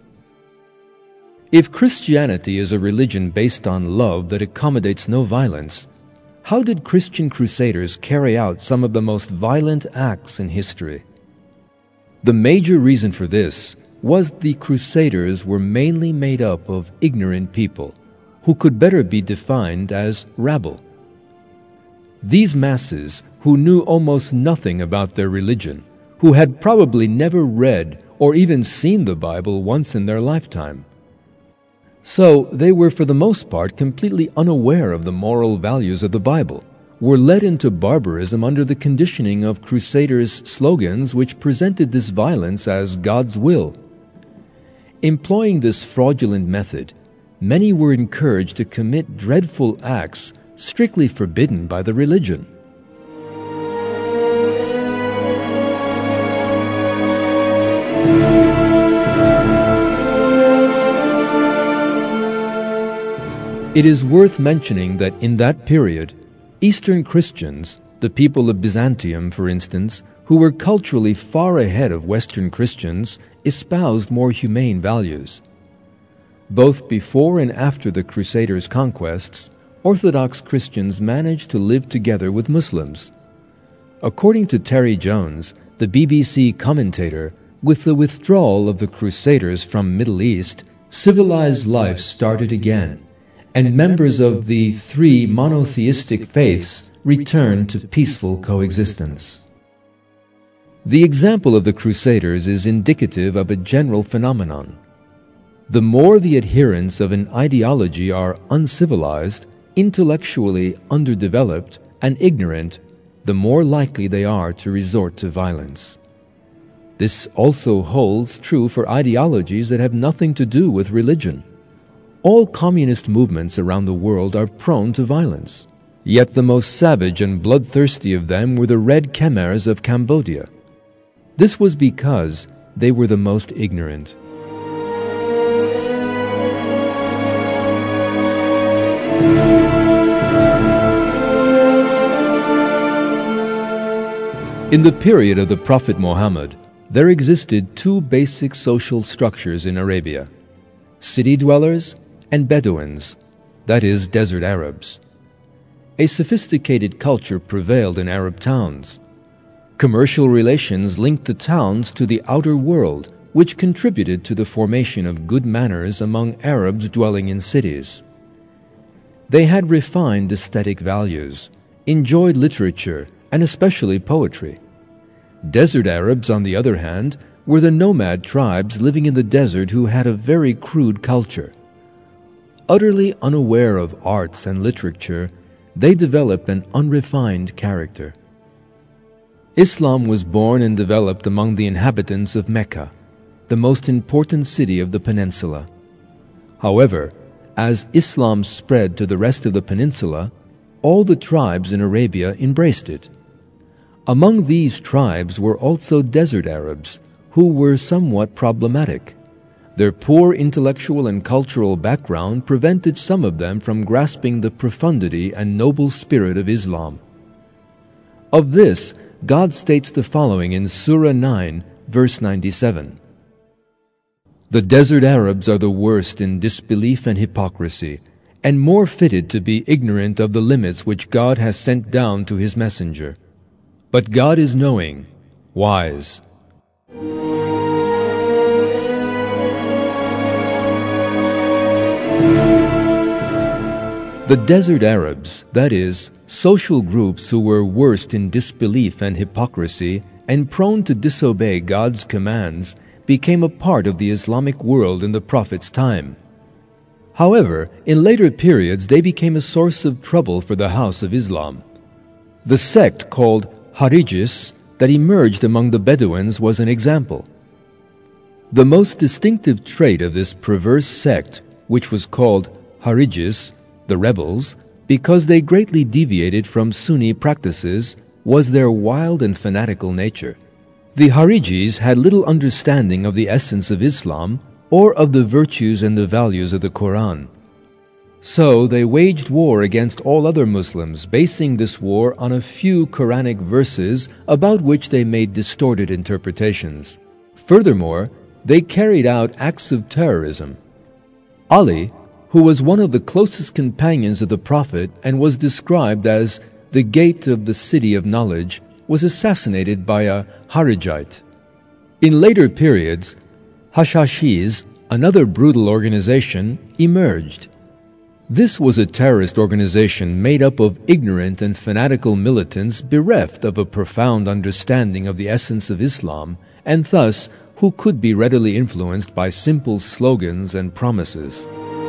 If Christianity is a religion based on love that accommodates no violence, how did Christian crusaders carry out some of the most violent acts in history? The major reason for this was the crusaders were mainly made up of ignorant people, who could better be defined as rabble. These masses, who knew almost nothing about their religion, who had probably never read or even seen the Bible once in their lifetime. So they were for the most part completely unaware of the moral values of the Bible, were led into barbarism under the conditioning of crusaders' slogans which presented this violence as God's will. Employing this fraudulent method, many were encouraged to commit dreadful acts strictly forbidden by the religion. It is worth mentioning that in that period, Eastern Christians, the people of Byzantium for instance, who were culturally far ahead of Western Christians, espoused more humane values. Both before and after the Crusaders' conquests, Orthodox Christians managed to live together with Muslims. According to Terry Jones, the B B C commentator, with the withdrawal of the Crusaders from Middle East, civilized life started again, and members of the three monotheistic faiths returned to peaceful coexistence. The example of the Crusaders is indicative of a general phenomenon. The more the adherents of an ideology are uncivilized, intellectually underdeveloped, and ignorant, the more likely they are to resort to violence. This also holds true for ideologies that have nothing to do with religion. All communist movements around the world are prone to violence. Yet the most savage and bloodthirsty of them were the Red Khmers of Cambodia. This was because they were the most ignorant. In the period of the Prophet Muhammad, there existed two basic social structures in Arabia: city dwellers and Bedouins, that is, desert Arabs. A sophisticated culture prevailed in Arab towns. Commercial relations linked the towns to the outer world, which contributed to the formation of good manners among Arabs dwelling in cities. They had refined aesthetic values, enjoyed literature, and especially poetry. Desert Arabs, on the other hand, were the nomad tribes living in the desert who had a very crude culture. Utterly unaware of arts and literature, they developed an unrefined character. Islam was born and developed among the inhabitants of Mecca, the most important city of the peninsula. However, as Islam spread to the rest of the peninsula, all the tribes in Arabia embraced it. Among these tribes were also desert Arabs, who were somewhat problematic. Their poor intellectual and cultural background prevented some of them from grasping the profundity and noble spirit of Islam. Of this, God states the following in Surah nine, verse ninety-seven. The desert Arabs are the worst in disbelief and hypocrisy, and more fitted to be ignorant of the limits which God has sent down to His messenger. But God is knowing, wise. The desert Arabs, that is, social groups who were worst in disbelief and hypocrisy and prone to disobey God's commands, became a part of the Islamic world in the Prophet's time. However, in later periods they became a source of trouble for the house of Islam. The sect called Harijis that emerged among the Bedouins was an example. The most distinctive trait of this perverse sect, which was called Harijis, the rebels, because they greatly deviated from Sunni practices, was their wild and fanatical nature. The Harijis had little understanding of the essence of Islam or of the virtues and the values of the Quran. So they waged war against all other Muslims, basing this war on a few Quranic verses about which they made distorted interpretations. Furthermore, they carried out acts of terrorism. Ali, who was one of the closest companions of the Prophet and was described as the gate of the city of knowledge, was assassinated by a Harijite. In later periods, Hashashis, another brutal organization, emerged. This was a terrorist organization made up of ignorant and fanatical militants bereft of a profound understanding of the essence of Islam, and thus who could be readily influenced by simple slogans and promises.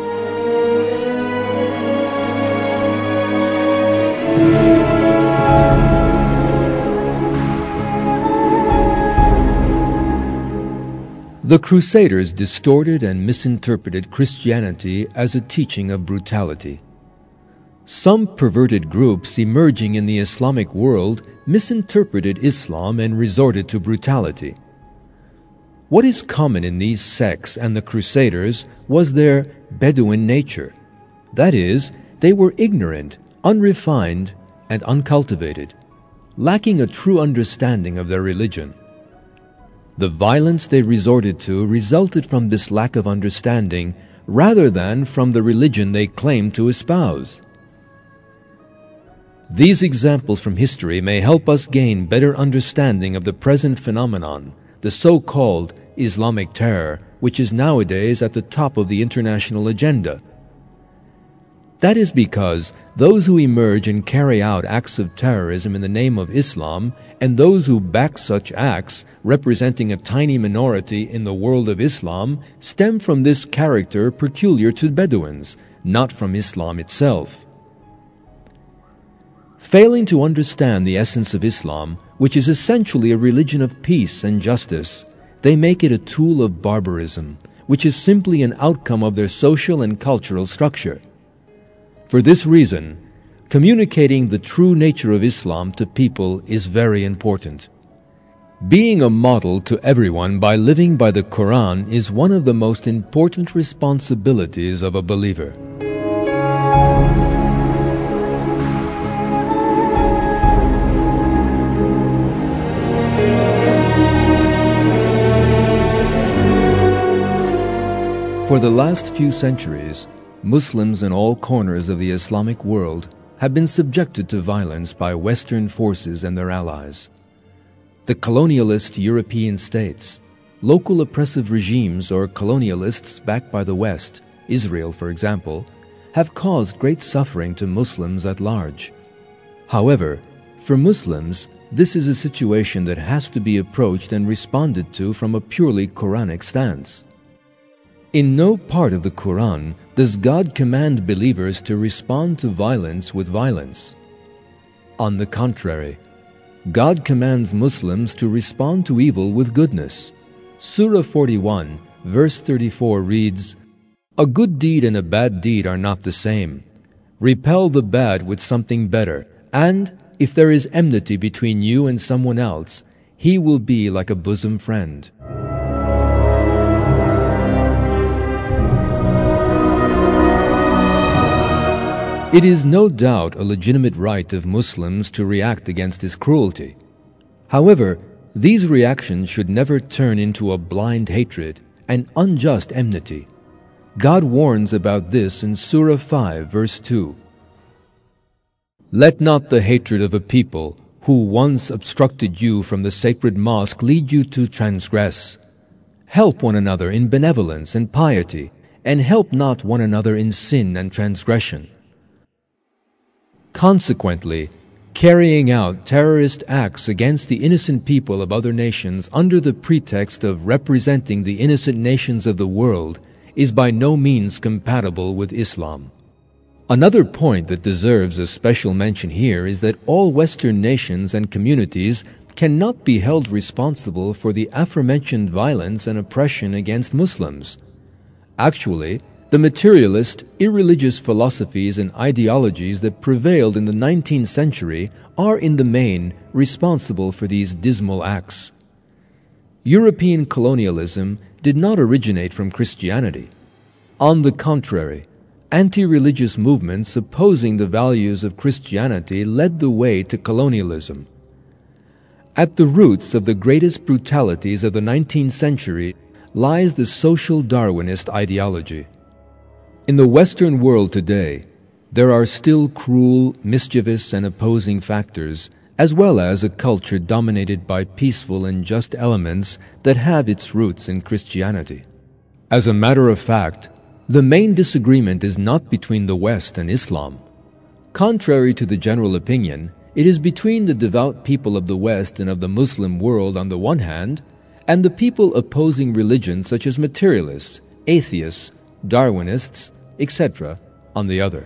The Crusaders distorted and misinterpreted Christianity as a teaching of brutality. Some perverted groups emerging in the Islamic world misinterpreted Islam and resorted to brutality. What is common in these sects and the Crusaders was their Bedouin nature. That is, they were ignorant, unrefined, and uncultivated, lacking a true understanding of their religion. The violence they resorted to resulted from this lack of understanding rather than from the religion they claimed to espouse. These examples from history may help us gain better understanding of the present phenomenon, the so-called Islamic terror, which is nowadays at the top of the international agenda. That is because those who emerge and carry out acts of terrorism in the name of Islam, and those who back such acts, representing a tiny minority in the world of Islam, stem from this character peculiar to Bedouins, not from Islam itself. Failing to understand the essence of Islam, which is essentially a religion of peace and justice, they make it a tool of barbarism, which is simply an outcome of their social and cultural structure. For this reason, communicating the true nature of Islam to people is very important. Being a model to everyone by living by the Quran is one of the most important responsibilities of a believer. For the last few centuries, Muslims in all corners of the Islamic world have been subjected to violence by Western forces and their allies. The colonialist European states, local oppressive regimes or colonialists backed by the West, Israel for example, have caused great suffering to Muslims at large. However, for Muslims, this is a situation that has to be approached and responded to from a purely Quranic stance. In no part of the Quran does God command believers to respond to violence with violence. On the contrary, God commands Muslims to respond to evil with goodness. Surah forty-one, verse thirty-four reads, "A good deed and a bad deed are not the same. Repel the bad with something better, and if there is enmity between you and someone else, he will be like a bosom friend." It is no doubt a legitimate right of Muslims to react against this cruelty. However, these reactions should never turn into a blind hatred and unjust enmity. God warns about this in Surah five, verse two. "Let not the hatred of a people who once obstructed you from the sacred mosque lead you to transgress. Help one another in benevolence and piety, and help not one another in sin and transgression." Consequently, carrying out terrorist acts against the innocent people of other nations under the pretext of representing the innocent nations of the world is by no means compatible with Islam. Another point that deserves a special mention here is that all Western nations and communities cannot be held responsible for the aforementioned violence and oppression against Muslims. Actually, the materialist, irreligious philosophies and ideologies that prevailed in the nineteenth century are in the main responsible for these dismal acts. European colonialism did not originate from Christianity. On the contrary, anti-religious movements opposing the values of Christianity led the way to colonialism. At the roots of the greatest brutalities of the nineteenth century lies the social Darwinist ideology. In the Western world today, there are still cruel, mischievous, and opposing factors, as well as a culture dominated by peaceful and just elements that have its roots in Christianity. As a matter of fact, the main disagreement is not between the West and Islam. Contrary to the general opinion, it is between the devout people of the West and of the Muslim world on the one hand, and the people opposing religion such as materialists, atheists, Darwinists, et cetera on the other.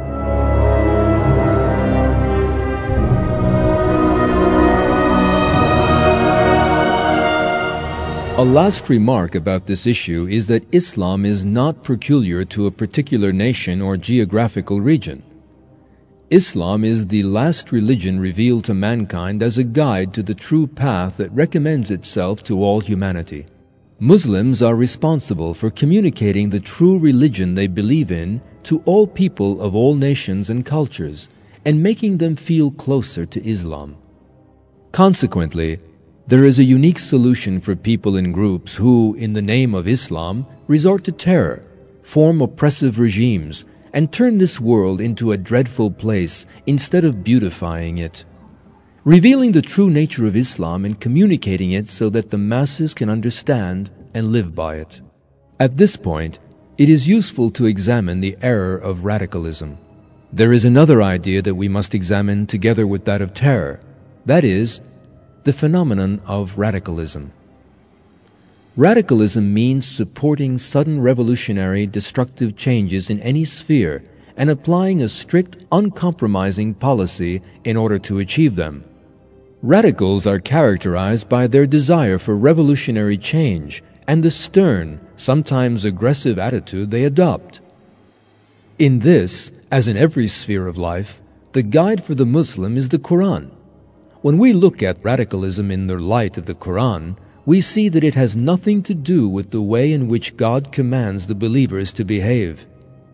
A last remark about this issue is that Islam is not peculiar to a particular nation or geographical region. Islam is the last religion revealed to mankind as a guide to the true path that recommends itself to all humanity. Muslims are responsible for communicating the true religion they believe in to all people of all nations and cultures, and making them feel closer to Islam. Consequently, there is a unique solution for people in groups who, in the name of Islam, resort to terror, form oppressive regimes, and turn this world into a dreadful place instead of beautifying it. Revealing the true nature of Islam and communicating it so that the masses can understand and live by it. At this point, it is useful to examine the error of radicalism. There is another idea that we must examine together with that of terror, that is, the phenomenon of radicalism. Radicalism means supporting sudden revolutionary destructive changes in any sphere and applying a strict, uncompromising policy in order to achieve them. Radicals are characterized by their desire for revolutionary change and the stern, sometimes aggressive attitude they adopt. In this, as in every sphere of life, the guide for the Muslim is the Quran. When we look at radicalism in the light of the Quran, we see that it has nothing to do with the way in which God commands the believers to behave.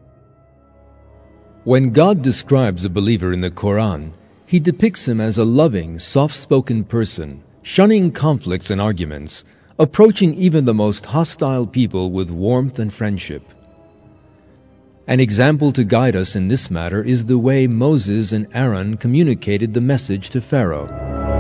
When God describes a believer in the Quran, He depicts him as a loving, soft-spoken person, shunning conflicts and arguments, approaching even the most hostile people with warmth and friendship. An example to guide us in this matter is the way Moses and Aaron communicated the message to Pharaoh.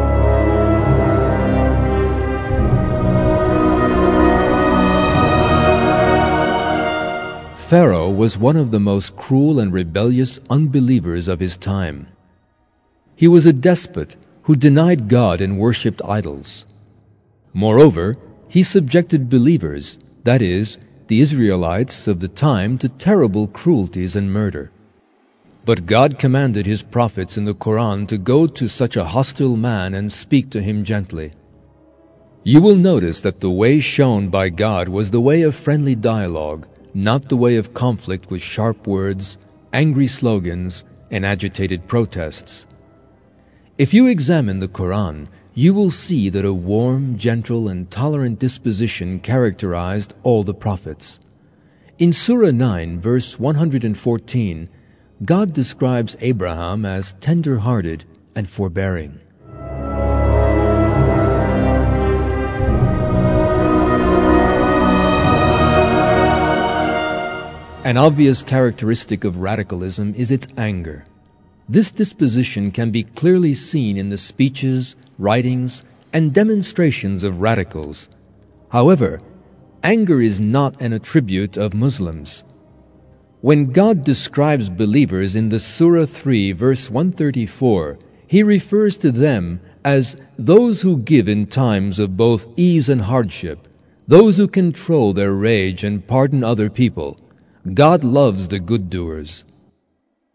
Pharaoh was one of the most cruel and rebellious unbelievers of his time. He was a despot who denied God and worshipped idols. Moreover, he subjected believers, that is, the Israelites of the time, to terrible cruelties and murder. But God commanded His prophets in the Quran to go to such a hostile man and speak to him gently. You will notice that the way shown by God was the way of friendly dialogue, not the way of conflict with sharp words, angry slogans, and agitated protests. If you examine the Quran, you will see that a warm, gentle, and tolerant disposition characterized all the prophets. In Surah nine, verse one hundred fourteen, God describes Abraham as tender-hearted and forbearing. An obvious characteristic of radicalism is its anger. This disposition can be clearly seen in the speeches, writings, and demonstrations of radicals. However, anger is not an attribute of Muslims. When God describes believers in the Surah three, verse one thirty-four, He refers to them as those who give in times of both ease and hardship, those who control their rage and pardon other people. God loves the good doers.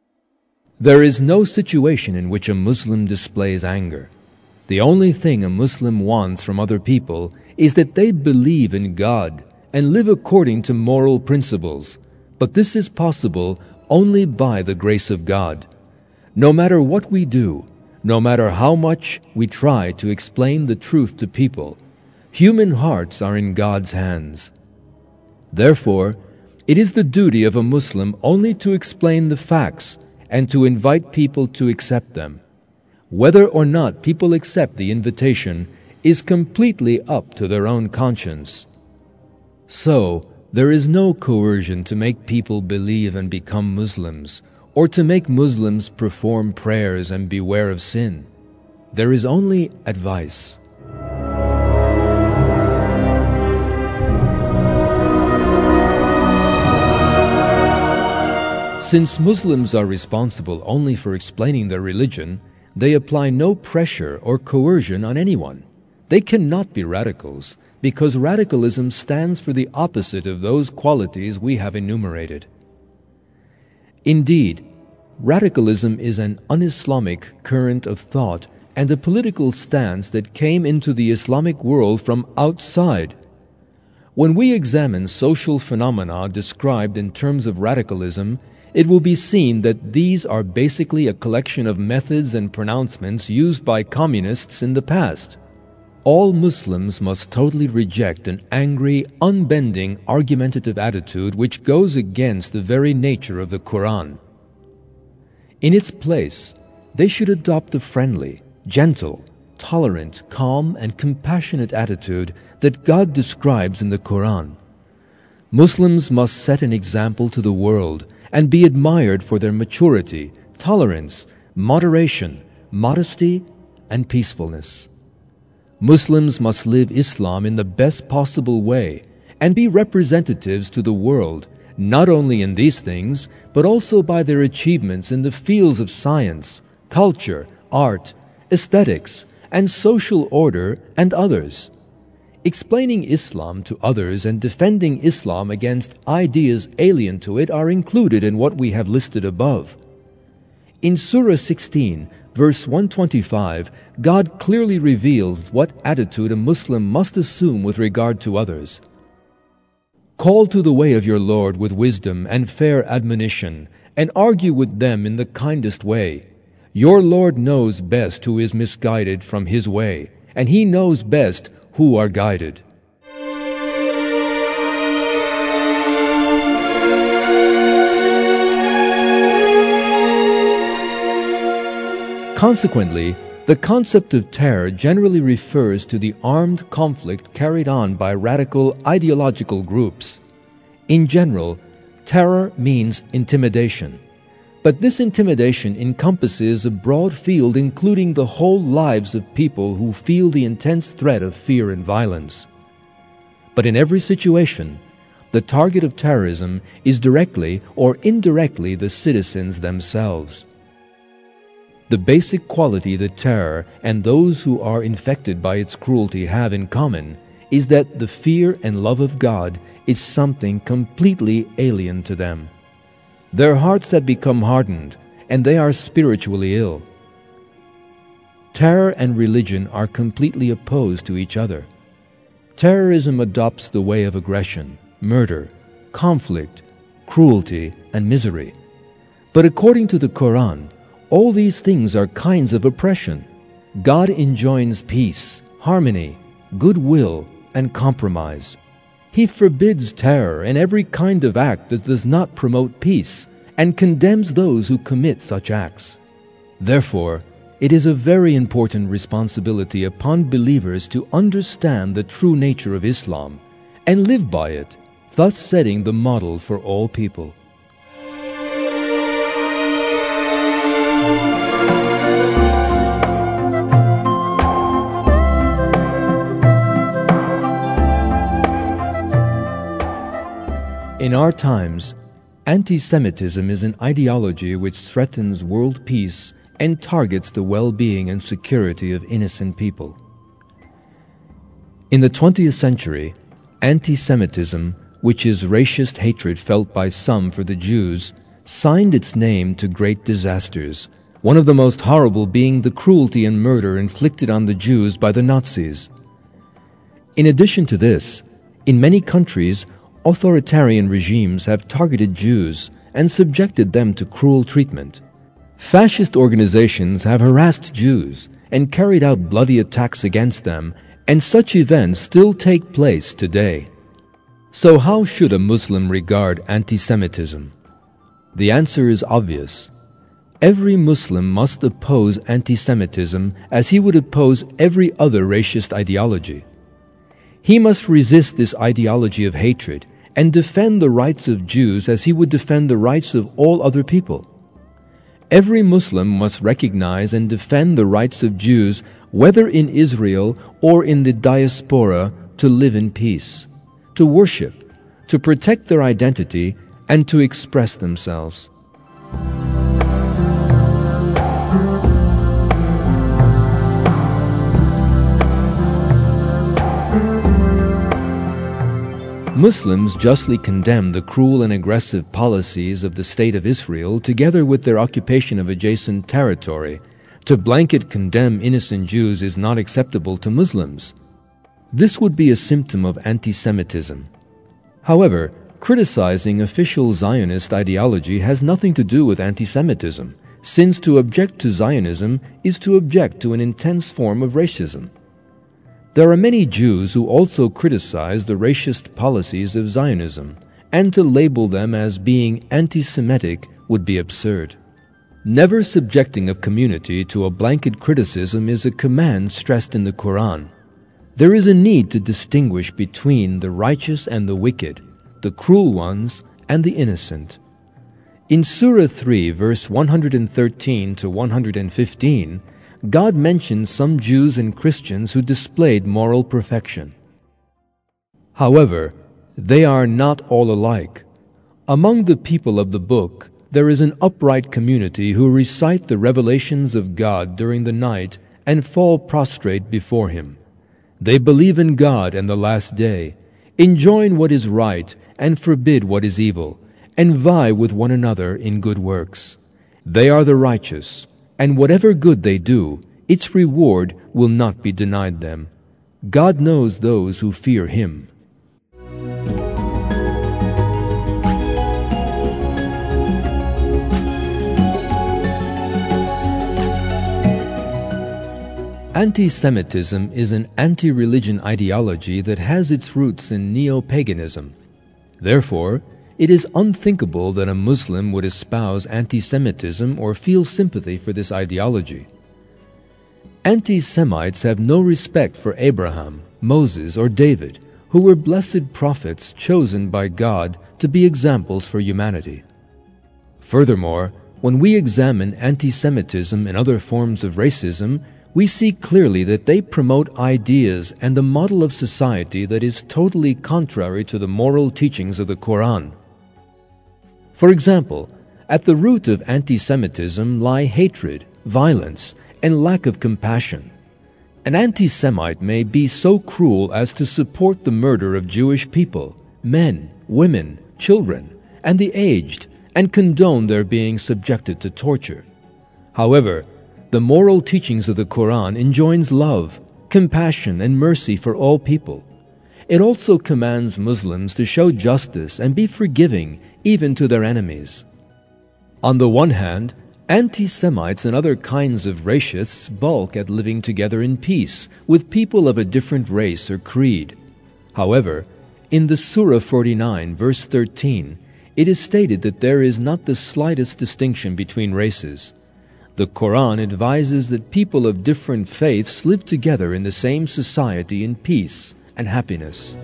There is no situation in which a Muslim displays anger. The only thing a Muslim wants from other people is that they believe in God and live according to moral principles, but this is possible only by the grace of God. No matter what we do, no matter how much we try to explain the truth to people, human hearts are in God's hands. Therefore, it is the duty of a Muslim only to explain the facts and to invite people to accept them. Whether or not people accept the invitation is completely up to their own conscience. So, there is no coercion to make people believe and become Muslims, or to make Muslims perform prayers and beware of sin. There is only advice. Since Muslims are responsible only for explaining their religion, they apply no pressure or coercion on anyone. They cannot be radicals, because radicalism stands for the opposite of those qualities we have enumerated. Indeed, radicalism is an un-Islamic current of thought and a political stance that came into the Islamic world from outside. When we examine social phenomena described in terms of radicalism, it will be seen that these are basically a collection of methods and pronouncements used by communists in the past. All Muslims must totally reject an angry, unbending, argumentative attitude which goes against the very nature of the Quran. In its place, they should adopt a friendly, gentle, tolerant, calm, and compassionate attitude that God describes in the Quran. Muslims must set an example to the world and be admired for their maturity, tolerance, moderation, modesty, and peacefulness. Muslims must live Islam in the best possible way and be representatives to the world, not only in these things, but also by their achievements in the fields of science, culture, art, aesthetics, and social order, and others. Explaining Islam to others and defending Islam against ideas alien to it are included in what we have listed above. In Surah sixteen, verse one twenty-five, God clearly reveals what attitude a Muslim must assume with regard to others. Call to the way of your Lord with wisdom and fair admonition, and argue with them in the kindest way. Your Lord knows best who is misguided from His way, and He knows best who are guided. Consequently, the concept of terror generally refers to the armed conflict carried on by radical ideological groups. In general, terror means intimidation. But this intimidation encompasses a broad field including the whole lives of people who feel the intense threat of fear and violence. But in every situation, the target of terrorism is directly or indirectly the citizens themselves. The basic quality that terror and those who are infected by its cruelty have in common is that the fear and love of God is something completely alien to them. Their hearts have become hardened, and they are spiritually ill. Terror and religion are completely opposed to each other. Terrorism adopts the way of aggression, murder, conflict, cruelty, and misery. But according to the Quran, all these things are kinds of oppression. God enjoins peace, harmony, goodwill, and compromise. He forbids terror and every kind of act that does not promote peace, and condemns those who commit such acts. Therefore, it is a very important responsibility upon believers to understand the true nature of Islam and live by it, thus setting the model for all people. In our times, anti-Semitism is an ideology which threatens world peace and targets the well-being and security of innocent people. In the twentieth century, anti-Semitism, which is racist hatred felt by some for the Jews, signed its name to great disasters, one of the most horrible being the cruelty and murder inflicted on the Jews by the Nazis. In addition to this, in many countries, authoritarian regimes have targeted Jews and subjected them to cruel treatment. Fascist organizations have harassed Jews and carried out bloody attacks against them, and such events still take place today. So how should a Muslim regard anti-Semitism? The answer is obvious. Every Muslim must oppose anti-Semitism as he would oppose every other racist ideology. He must resist this ideology of hatred and defend the rights of Jews as he would defend the rights of all other people. Every Muslim must recognize and defend the rights of Jews, whether in Israel or in the diaspora, to live in peace, to worship, to protect their identity, and to express themselves. Muslims justly condemn the cruel and aggressive policies of the State of Israel together with their occupation of adjacent territory. To blanket condemn innocent Jews is not acceptable to Muslims. This would be a symptom of anti-Semitism. However, criticizing official Zionist ideology has nothing to do with anti-Semitism, since to object to Zionism is to object to an intense form of racism. There are many Jews who also criticize the racist policies of Zionism, and to label them as being anti-Semitic would be absurd. Never subjecting a community to a blanket criticism is a command stressed in the Quran. There is a need to distinguish between the righteous and the wicked, the cruel ones and the innocent. In Surah three, verse one hundred thirteen to one hundred fifteen, God mentions some Jews and Christians who displayed moral perfection. However, they are not all alike. Among the people of the book, there is an upright community who recite the revelations of God during the night and fall prostrate before Him. They believe in God and the last day, enjoin what is right and forbid what is evil, and vie with one another in good works. They are the righteous, and whatever good they do, its reward will not be denied them. God knows those who fear Him. Anti-Semitism is an anti-religion ideology that has its roots in neo-paganism. Therefore, it is unthinkable that a Muslim would espouse anti-Semitism or feel sympathy for this ideology. Anti-Semites have no respect for Abraham, Moses, or David, who were blessed prophets chosen by God to be examples for humanity. Furthermore, when we examine anti-Semitism and other forms of racism, we see clearly that they promote ideas and a model of society that is totally contrary to the moral teachings of the Quran. For example, at the root of anti-Semitism lie hatred, violence, and lack of compassion. An anti-Semite may be so cruel as to support the murder of Jewish people, men, women, children, and the aged, and condone their being subjected to torture. However, the moral teachings of the Quran enjoins love, compassion, and mercy for all people. It also commands Muslims to show justice and be forgiving even to their enemies. On the one hand, anti-Semites and other kinds of racists balk at living together in peace with people of a different race or creed. However, in the Surah forty-nine, verse thirteen, it is stated that there is not the slightest distinction between races. The Quran advises that people of different faiths live together in the same society in peace and happiness.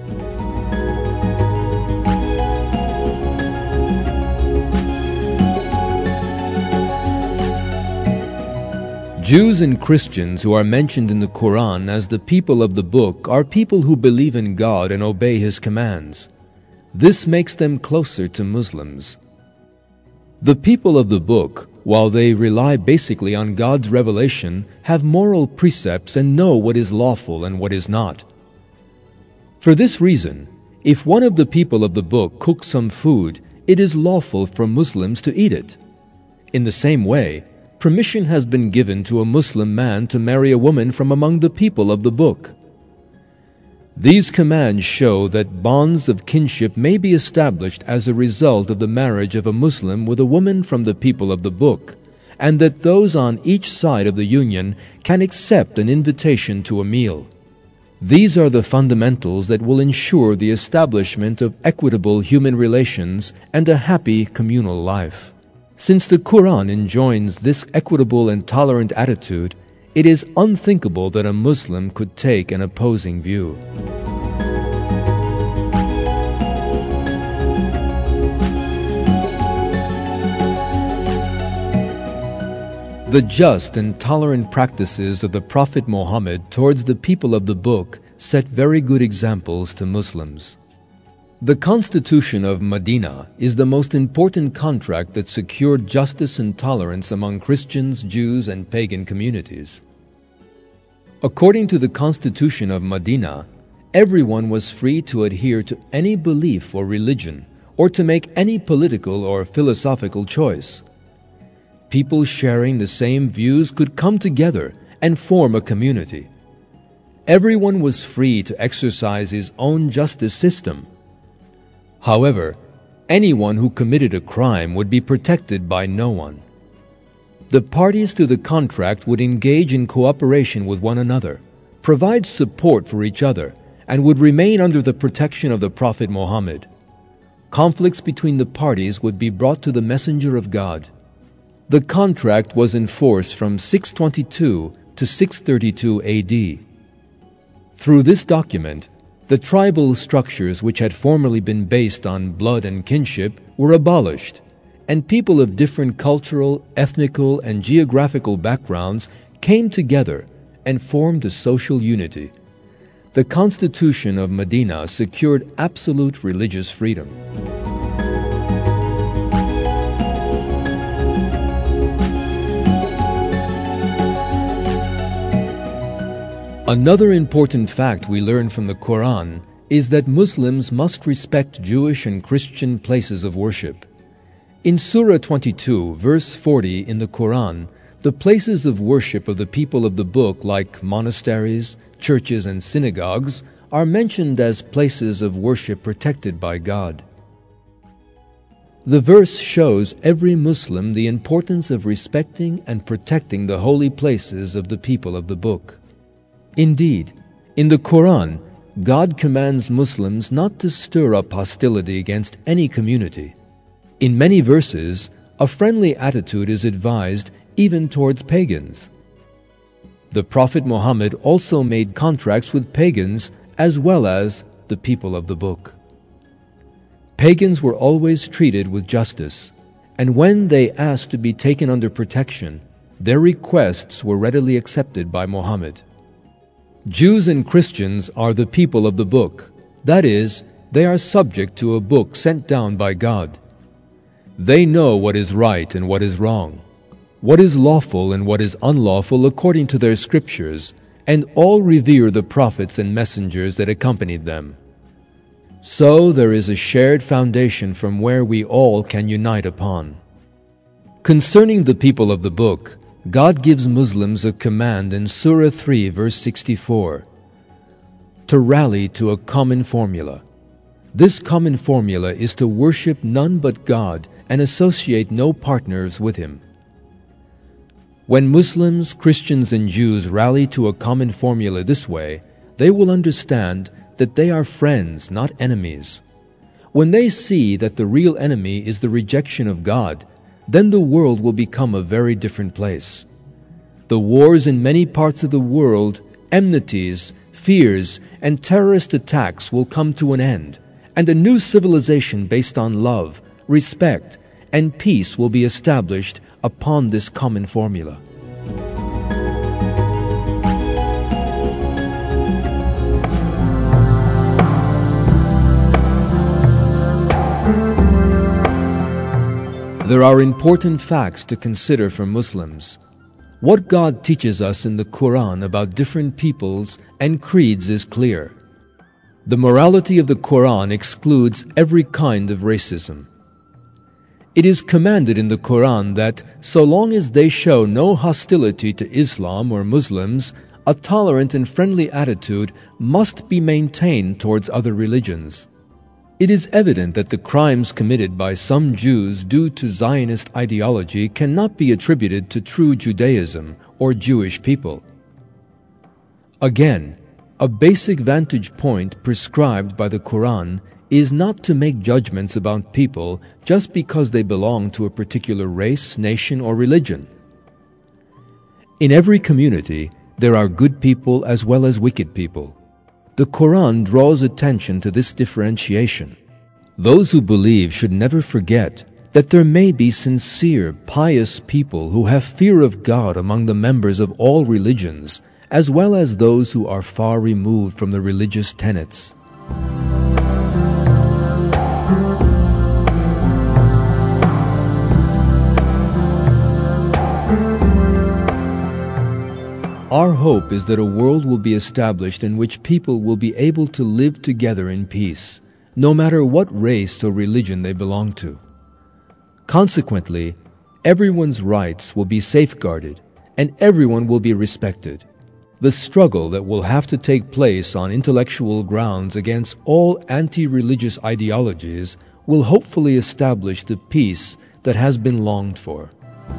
Jews and Christians who are mentioned in the Quran as the people of the book are people who believe in God and obey His commands. This makes them closer to Muslims. The people of the book, while they rely basically on God's revelation, have moral precepts and know what is lawful and what is not. For this reason, if one of the people of the book cooks some food, it is lawful for Muslims to eat it. In the same way, permission has been given to a Muslim man to marry a woman from among the people of the book. These commands show that bonds of kinship may be established as a result of the marriage of a Muslim with a woman from the people of the book, and that those on each side of the union can accept an invitation to a meal. These are the fundamentals that will ensure the establishment of equitable human relations and a happy communal life. Since the Quran enjoins this equitable and tolerant attitude, it is unthinkable that a Muslim could take an opposing view. The just and tolerant practices of the Prophet Muhammad towards the people of the book set very good examples to Muslims. The Constitution of Medina is the most important contract that secured justice and tolerance among Christians, Jews, and pagan communities. According to the Constitution of Medina, everyone was free to adhere to any belief or religion, or to make any political or philosophical choice. People sharing the same views could come together and form a community. Everyone was free to exercise his own justice system. However, anyone who committed a crime would be protected by no one. The parties to the contract would engage in cooperation with one another, provide support for each other, and would remain under the protection of the Prophet Muhammad. Conflicts between the parties would be brought to the Messenger of God. The contract was in force from six twenty-two to six thirty-two A D. Through this document, the tribal structures which had formerly been based on blood and kinship were abolished, and people of different cultural, ethnical, and geographical backgrounds came together and formed a social unity. The Constitution of Medina secured absolute religious freedom. Another important fact we learn from the Quran is that Muslims must respect Jewish and Christian places of worship. In Surah twenty-two, verse forty in the Quran, the places of worship of the people of the book, like monasteries, churches, and synagogues, are mentioned as places of worship protected by God. The verse shows every Muslim the importance of respecting and protecting the holy places of the people of the book. Indeed, in the Quran, God commands Muslims not to stir up hostility against any community. In many verses, a friendly attitude is advised even towards pagans. The Prophet Muhammad also made contracts with pagans as well as the people of the book. Pagans were always treated with justice, and when they asked to be taken under protection, their requests were readily accepted by Muhammad. Jews and Christians are the people of the book. That is, they are subject to a book sent down by God. They know what is right and what is wrong, what is lawful and what is unlawful according to their scriptures, and all revere the prophets and messengers that accompanied them. So there is a shared foundation from where we all can unite upon. Concerning the people of the book, God gives Muslims a command in Surah three, verse sixty-four, to rally to a common formula. This common formula is to worship none but God and associate no partners with Him. When Muslims, Christians, and Jews rally to a common formula this way, they will understand that they are friends, not enemies. When they see that the real enemy is the rejection of God, then the world will become a very different place. The wars in many parts of the world, enmities, fears, and terrorist attacks will come to an end, and a new civilization based on love, respect, and peace will be established upon this common formula. There are important facts to consider for Muslims. What God teaches us in the Quran about different peoples and creeds is clear. The morality of the Quran excludes every kind of racism. It is commanded in the Quran that so long as they show no hostility to Islam or Muslims, a tolerant and friendly attitude must be maintained towards other religions. It is evident that the crimes committed by some Jews due to Zionist ideology cannot be attributed to true Judaism or Jewish people. Again, a basic vantage point prescribed by the Quran is not to make judgments about people just because they belong to a particular race, nation, or religion. In every community, there are good people as well as wicked people. The Quran draws attention to this differentiation. Those who believe should never forget that there may be sincere, pious people who have fear of God among the members of all religions, as well as those who are far removed from the religious tenets. Our hope is that a world will be established in which people will be able to live together in peace, no matter what race or religion they belong to. Consequently, everyone's rights will be safeguarded and everyone will be respected. The struggle that will have to take place on intellectual grounds against all anti-religious ideologies will hopefully establish the peace that has been longed for.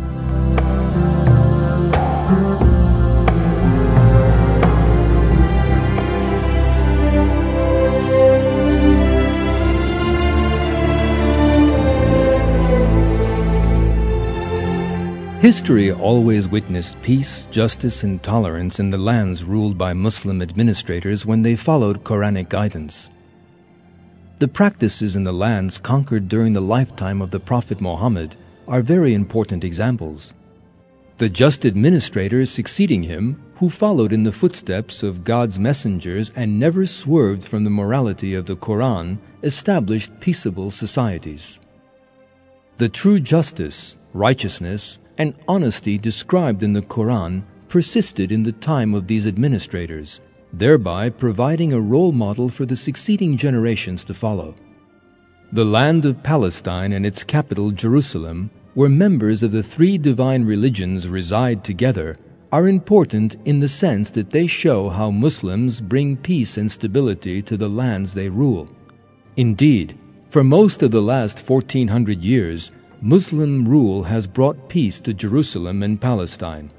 History always witnessed peace, justice, and tolerance in the lands ruled by Muslim administrators when they followed Quranic guidance. The practices in the lands conquered during the lifetime of the Prophet Muhammad are very important examples. The just administrators succeeding him, who followed in the footsteps of God's messengers and never swerved from the morality of the Quran, established peaceable societies. The true justice, righteousness, and honesty described in the Quran persisted in the time of these administrators, thereby providing a role model for the succeeding generations to follow. The land of Palestine and its capital Jerusalem, where members of the three divine religions reside together, are important in the sense that they show how Muslims bring peace and stability to the lands they rule. Indeed, for most of the last fourteen hundred years, Muslim rule has brought peace to Jerusalem and Palestine.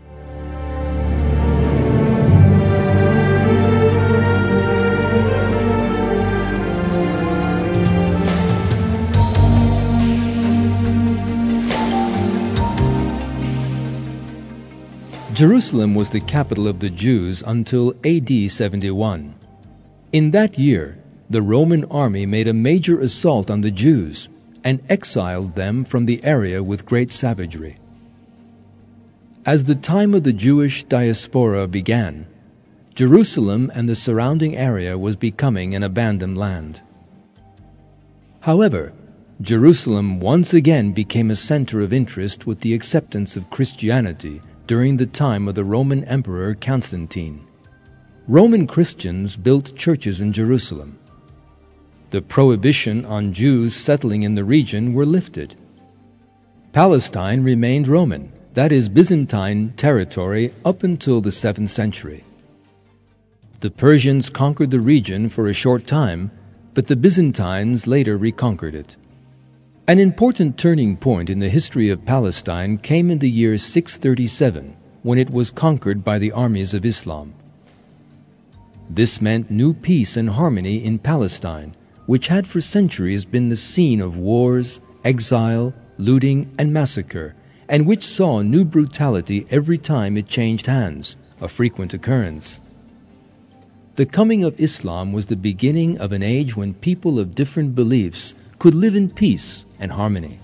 Jerusalem was the capital of the Jews until A D seventy-one. In that year, the Roman army made a major assault on the Jews and exiled them from the area with great savagery. As the time of the Jewish diaspora began, Jerusalem and the surrounding area was becoming an abandoned land. However, Jerusalem once again became a center of interest with the acceptance of Christianity during the time of the Roman Emperor Constantine. Roman Christians built churches in Jerusalem. The prohibition on Jews settling in the region were lifted. Palestine remained Roman, that is Byzantine territory, up until the seventh century. The Persians conquered the region for a short time, but the Byzantines later reconquered it. An important turning point in the history of Palestine came in the year six thirty-seven, when it was conquered by the armies of Islam. This meant new peace and harmony in Palestine, which had for centuries been the scene of wars, exile, looting, and massacre, and which saw new brutality every time it changed hands, a frequent occurrence. The coming of Islam was the beginning of an age when people of different beliefs could live in peace and harmony.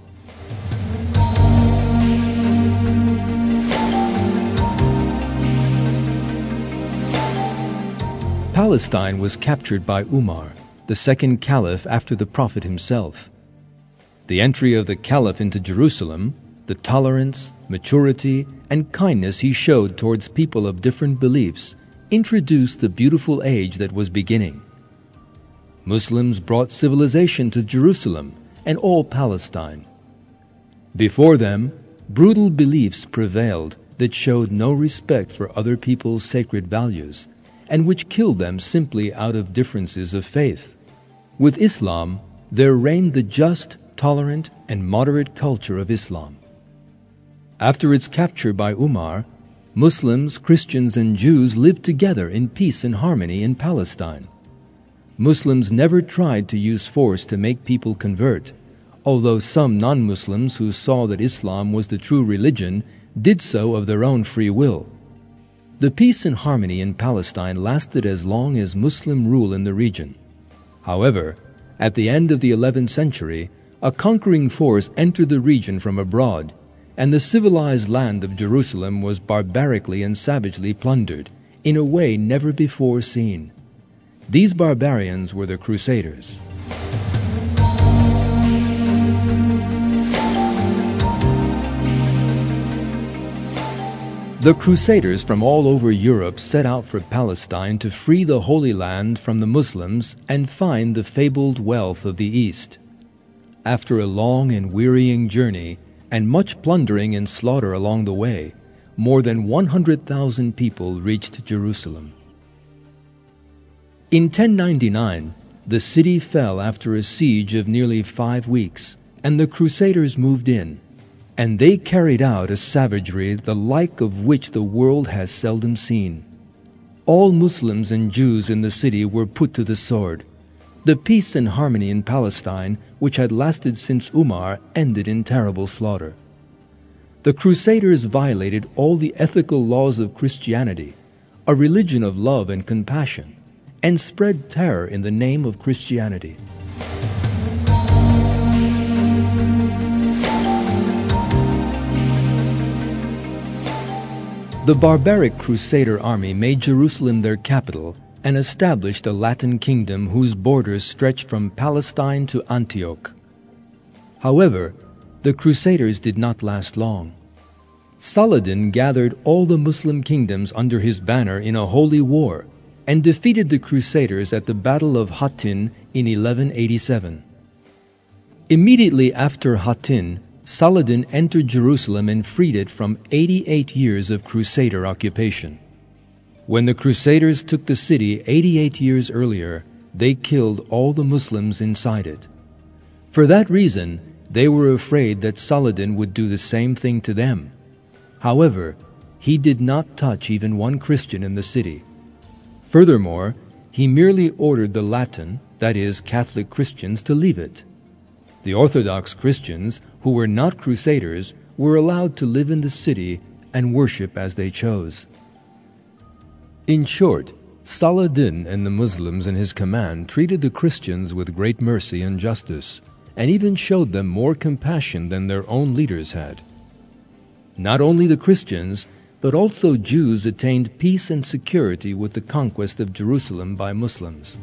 Palestine was captured by Umar, the second caliph after the Prophet himself. The entry of the caliph into Jerusalem, the tolerance, maturity, and kindness he showed towards people of different beliefs, introduced the beautiful age that was beginning. Muslims brought civilization to Jerusalem and all Palestine. Before them, brutal beliefs prevailed that showed no respect for other people's sacred values, and which killed them simply out of differences of faith. With Islam, there reigned the just, tolerant, and moderate culture of Islam. After its capture by Umar, Muslims, Christians, and Jews lived together in peace and harmony in Palestine. Muslims never tried to use force to make people convert, although some non-Muslims who saw that Islam was the true religion did so of their own free will. The peace and harmony in Palestine lasted as long as Muslim rule in the region. However, at the end of the eleventh century, a conquering force entered the region from abroad, and the civilized land of Jerusalem was barbarically and savagely plundered in a way never before seen. These barbarians were the Crusaders. The Crusaders from all over Europe set out for Palestine to free the Holy Land from the Muslims and find the fabled wealth of the East. After a long and wearying journey, and much plundering and slaughter along the way, more than one hundred thousand people reached Jerusalem. In ten ninety-nine, the city fell after a siege of nearly five weeks, and the Crusaders moved in, and they carried out a savagery the like of which the world has seldom seen. All Muslims and Jews in the city were put to the sword. The peace and harmony in Palestine, which had lasted since Umar, ended in terrible slaughter. The Crusaders violated all the ethical laws of Christianity, a religion of love and compassion, and spread terror in the name of Christianity. The barbaric Crusader army made Jerusalem their capital and established a Latin kingdom whose borders stretched from Palestine to Antioch. However, the Crusaders did not last long. Saladin gathered all the Muslim kingdoms under his banner in a holy war and defeated the Crusaders at the Battle of Hattin in eleven eighty-seven. Immediately after Hattin, Saladin entered Jerusalem and freed it from eighty-eight years of Crusader occupation. When the Crusaders took the city eighty-eight years earlier, they killed all the Muslims inside it. For that reason, they were afraid that Saladin would do the same thing to them. However, he did not touch even one Christian in the city. Furthermore, he merely ordered the Latin, that is, Catholic Christians, to leave it. The Orthodox Christians, who were not Crusaders, were allowed to live in the city and worship as they chose. In short, Saladin and the Muslims in his command treated the Christians with great mercy and justice, and even showed them more compassion than their own leaders had. Not only the Christians, but also Jews attained peace and security with the conquest of Jerusalem by Muslims.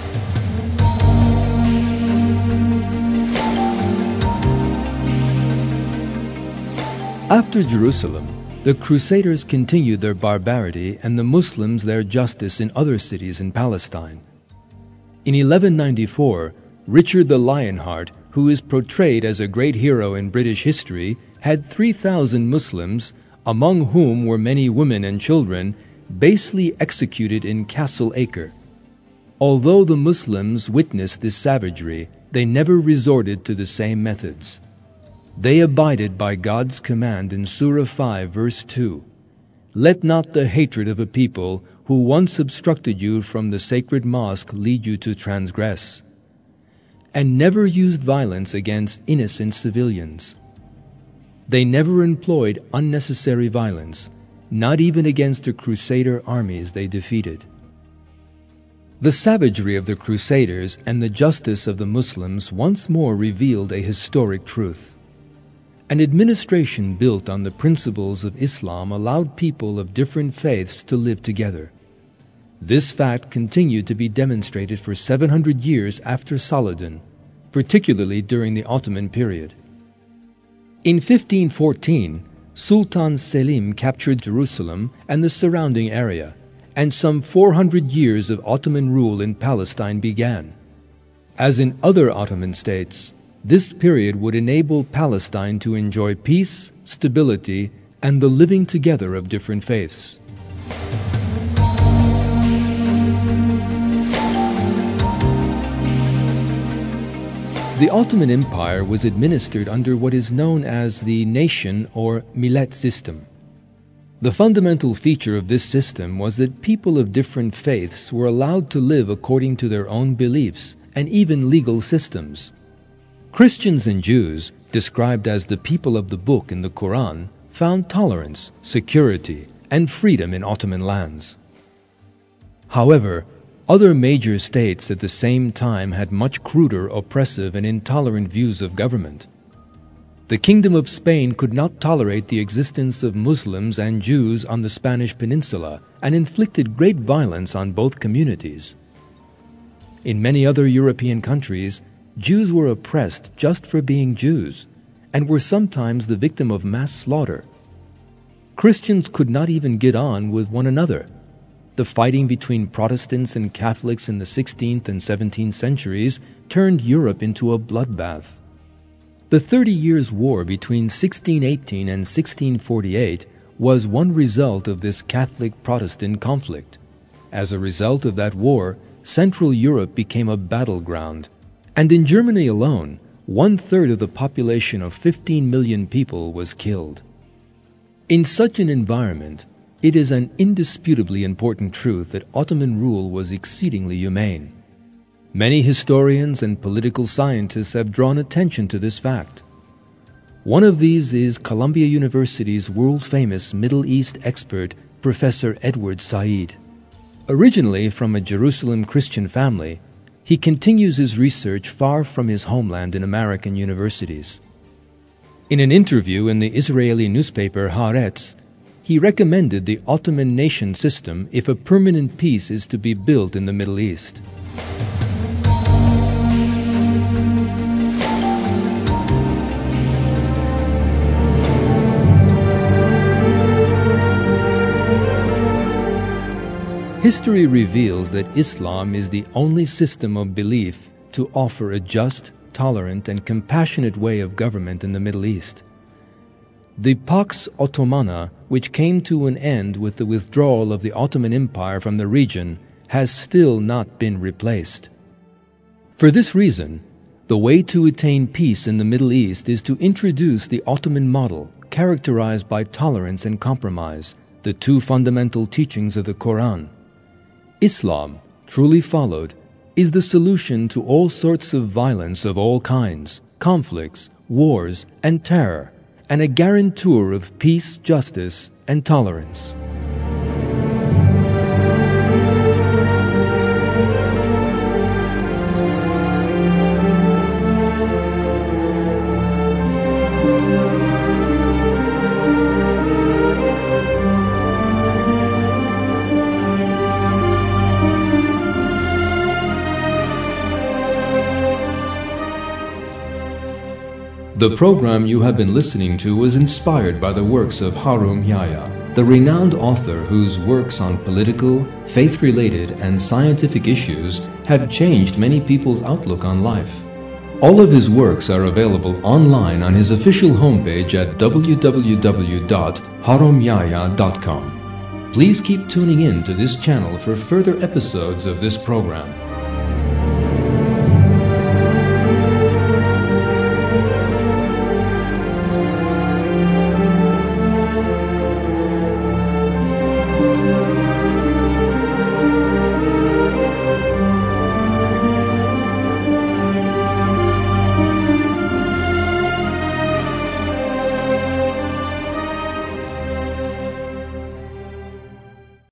After Jerusalem, the Crusaders continued their barbarity and the Muslims their justice in other cities in Palestine. In eleven ninety-four, Richard the Lionheart, who is portrayed as a great hero in British history, had three thousand Muslims, among whom were many women and children, basely executed in Castle Acre. Although the Muslims witnessed this savagery, they never resorted to the same methods. They abided by God's command in Surah five, verse two. Let not the hatred of a people who once obstructed you from the sacred mosque lead you to transgress. And never used violence against innocent civilians. They never employed unnecessary violence, not even against the Crusader armies they defeated. The savagery of the Crusaders and the justice of the Muslims once more revealed a historic truth. An administration built on the principles of Islam allowed people of different faiths to live together. This fact continued to be demonstrated for seven hundred years after Saladin, particularly during the Ottoman period. In fifteen fourteen, Sultan Selim captured Jerusalem and the surrounding area, and some four hundred years of Ottoman rule in Palestine began. As in other Ottoman states, This period would enable Palestine to enjoy peace, stability, and the living together of different faiths. The Ottoman Empire was administered under what is known as the nation or millet system. The fundamental feature of this system was that people of different faiths were allowed to live according to their own beliefs and even legal systems. Christians and Jews, described as the people of the book in the Quran, found tolerance, security, and freedom in Ottoman lands. However, other major states at the same time had much cruder, oppressive, and intolerant views of government. The Kingdom of Spain could not tolerate the existence of Muslims and Jews on the Spanish peninsula and inflicted great violence on both communities. In many other European countries, Jews were oppressed just for being Jews and were sometimes the victim of mass slaughter. Christians could not even get on with one another. The fighting between Protestants and Catholics in the sixteenth and seventeenth centuries turned Europe into a bloodbath. The Thirty Years' War between sixteen eighteen and sixteen forty-eight was one result of this Catholic-Protestant conflict. As a result of that war, Central Europe became a battleground, and in Germany alone, one-third of the population of fifteen million people was killed. In such an environment, it is an indisputably important truth that Ottoman rule was exceedingly humane. Many historians and political scientists have drawn attention to this fact. One of these is Columbia University's world-famous Middle East expert, Professor Edward Said. Originally from a Jerusalem Christian family, he continues his research far from his homeland in American universities. In an interview in the Israeli newspaper Haaretz, he recommended the Ottoman nation system if a permanent peace is to be built in the Middle East. History reveals that Islam is the only system of belief to offer a just, tolerant, and compassionate way of government in the Middle East. The Pax Ottomana, which came to an end with the withdrawal of the Ottoman Empire from the region, has still not been replaced. For this reason, the way to attain peace in the Middle East is to introduce the Ottoman model, characterized by tolerance and compromise, the two fundamental teachings of the Quran. Islam, truly followed, is the solution to all sorts of violence of all kinds, conflicts, wars, and terror, and a guarantor of peace, justice, and tolerance. The program you have been listening to was inspired by the works of Harum Yahya, the renowned author whose works on political, faith-related, and scientific issues have changed many people's outlook on life. All of his works are available online on his official homepage at w w w dot harum yahya dot com. Please keep tuning in to this channel for further episodes of this program.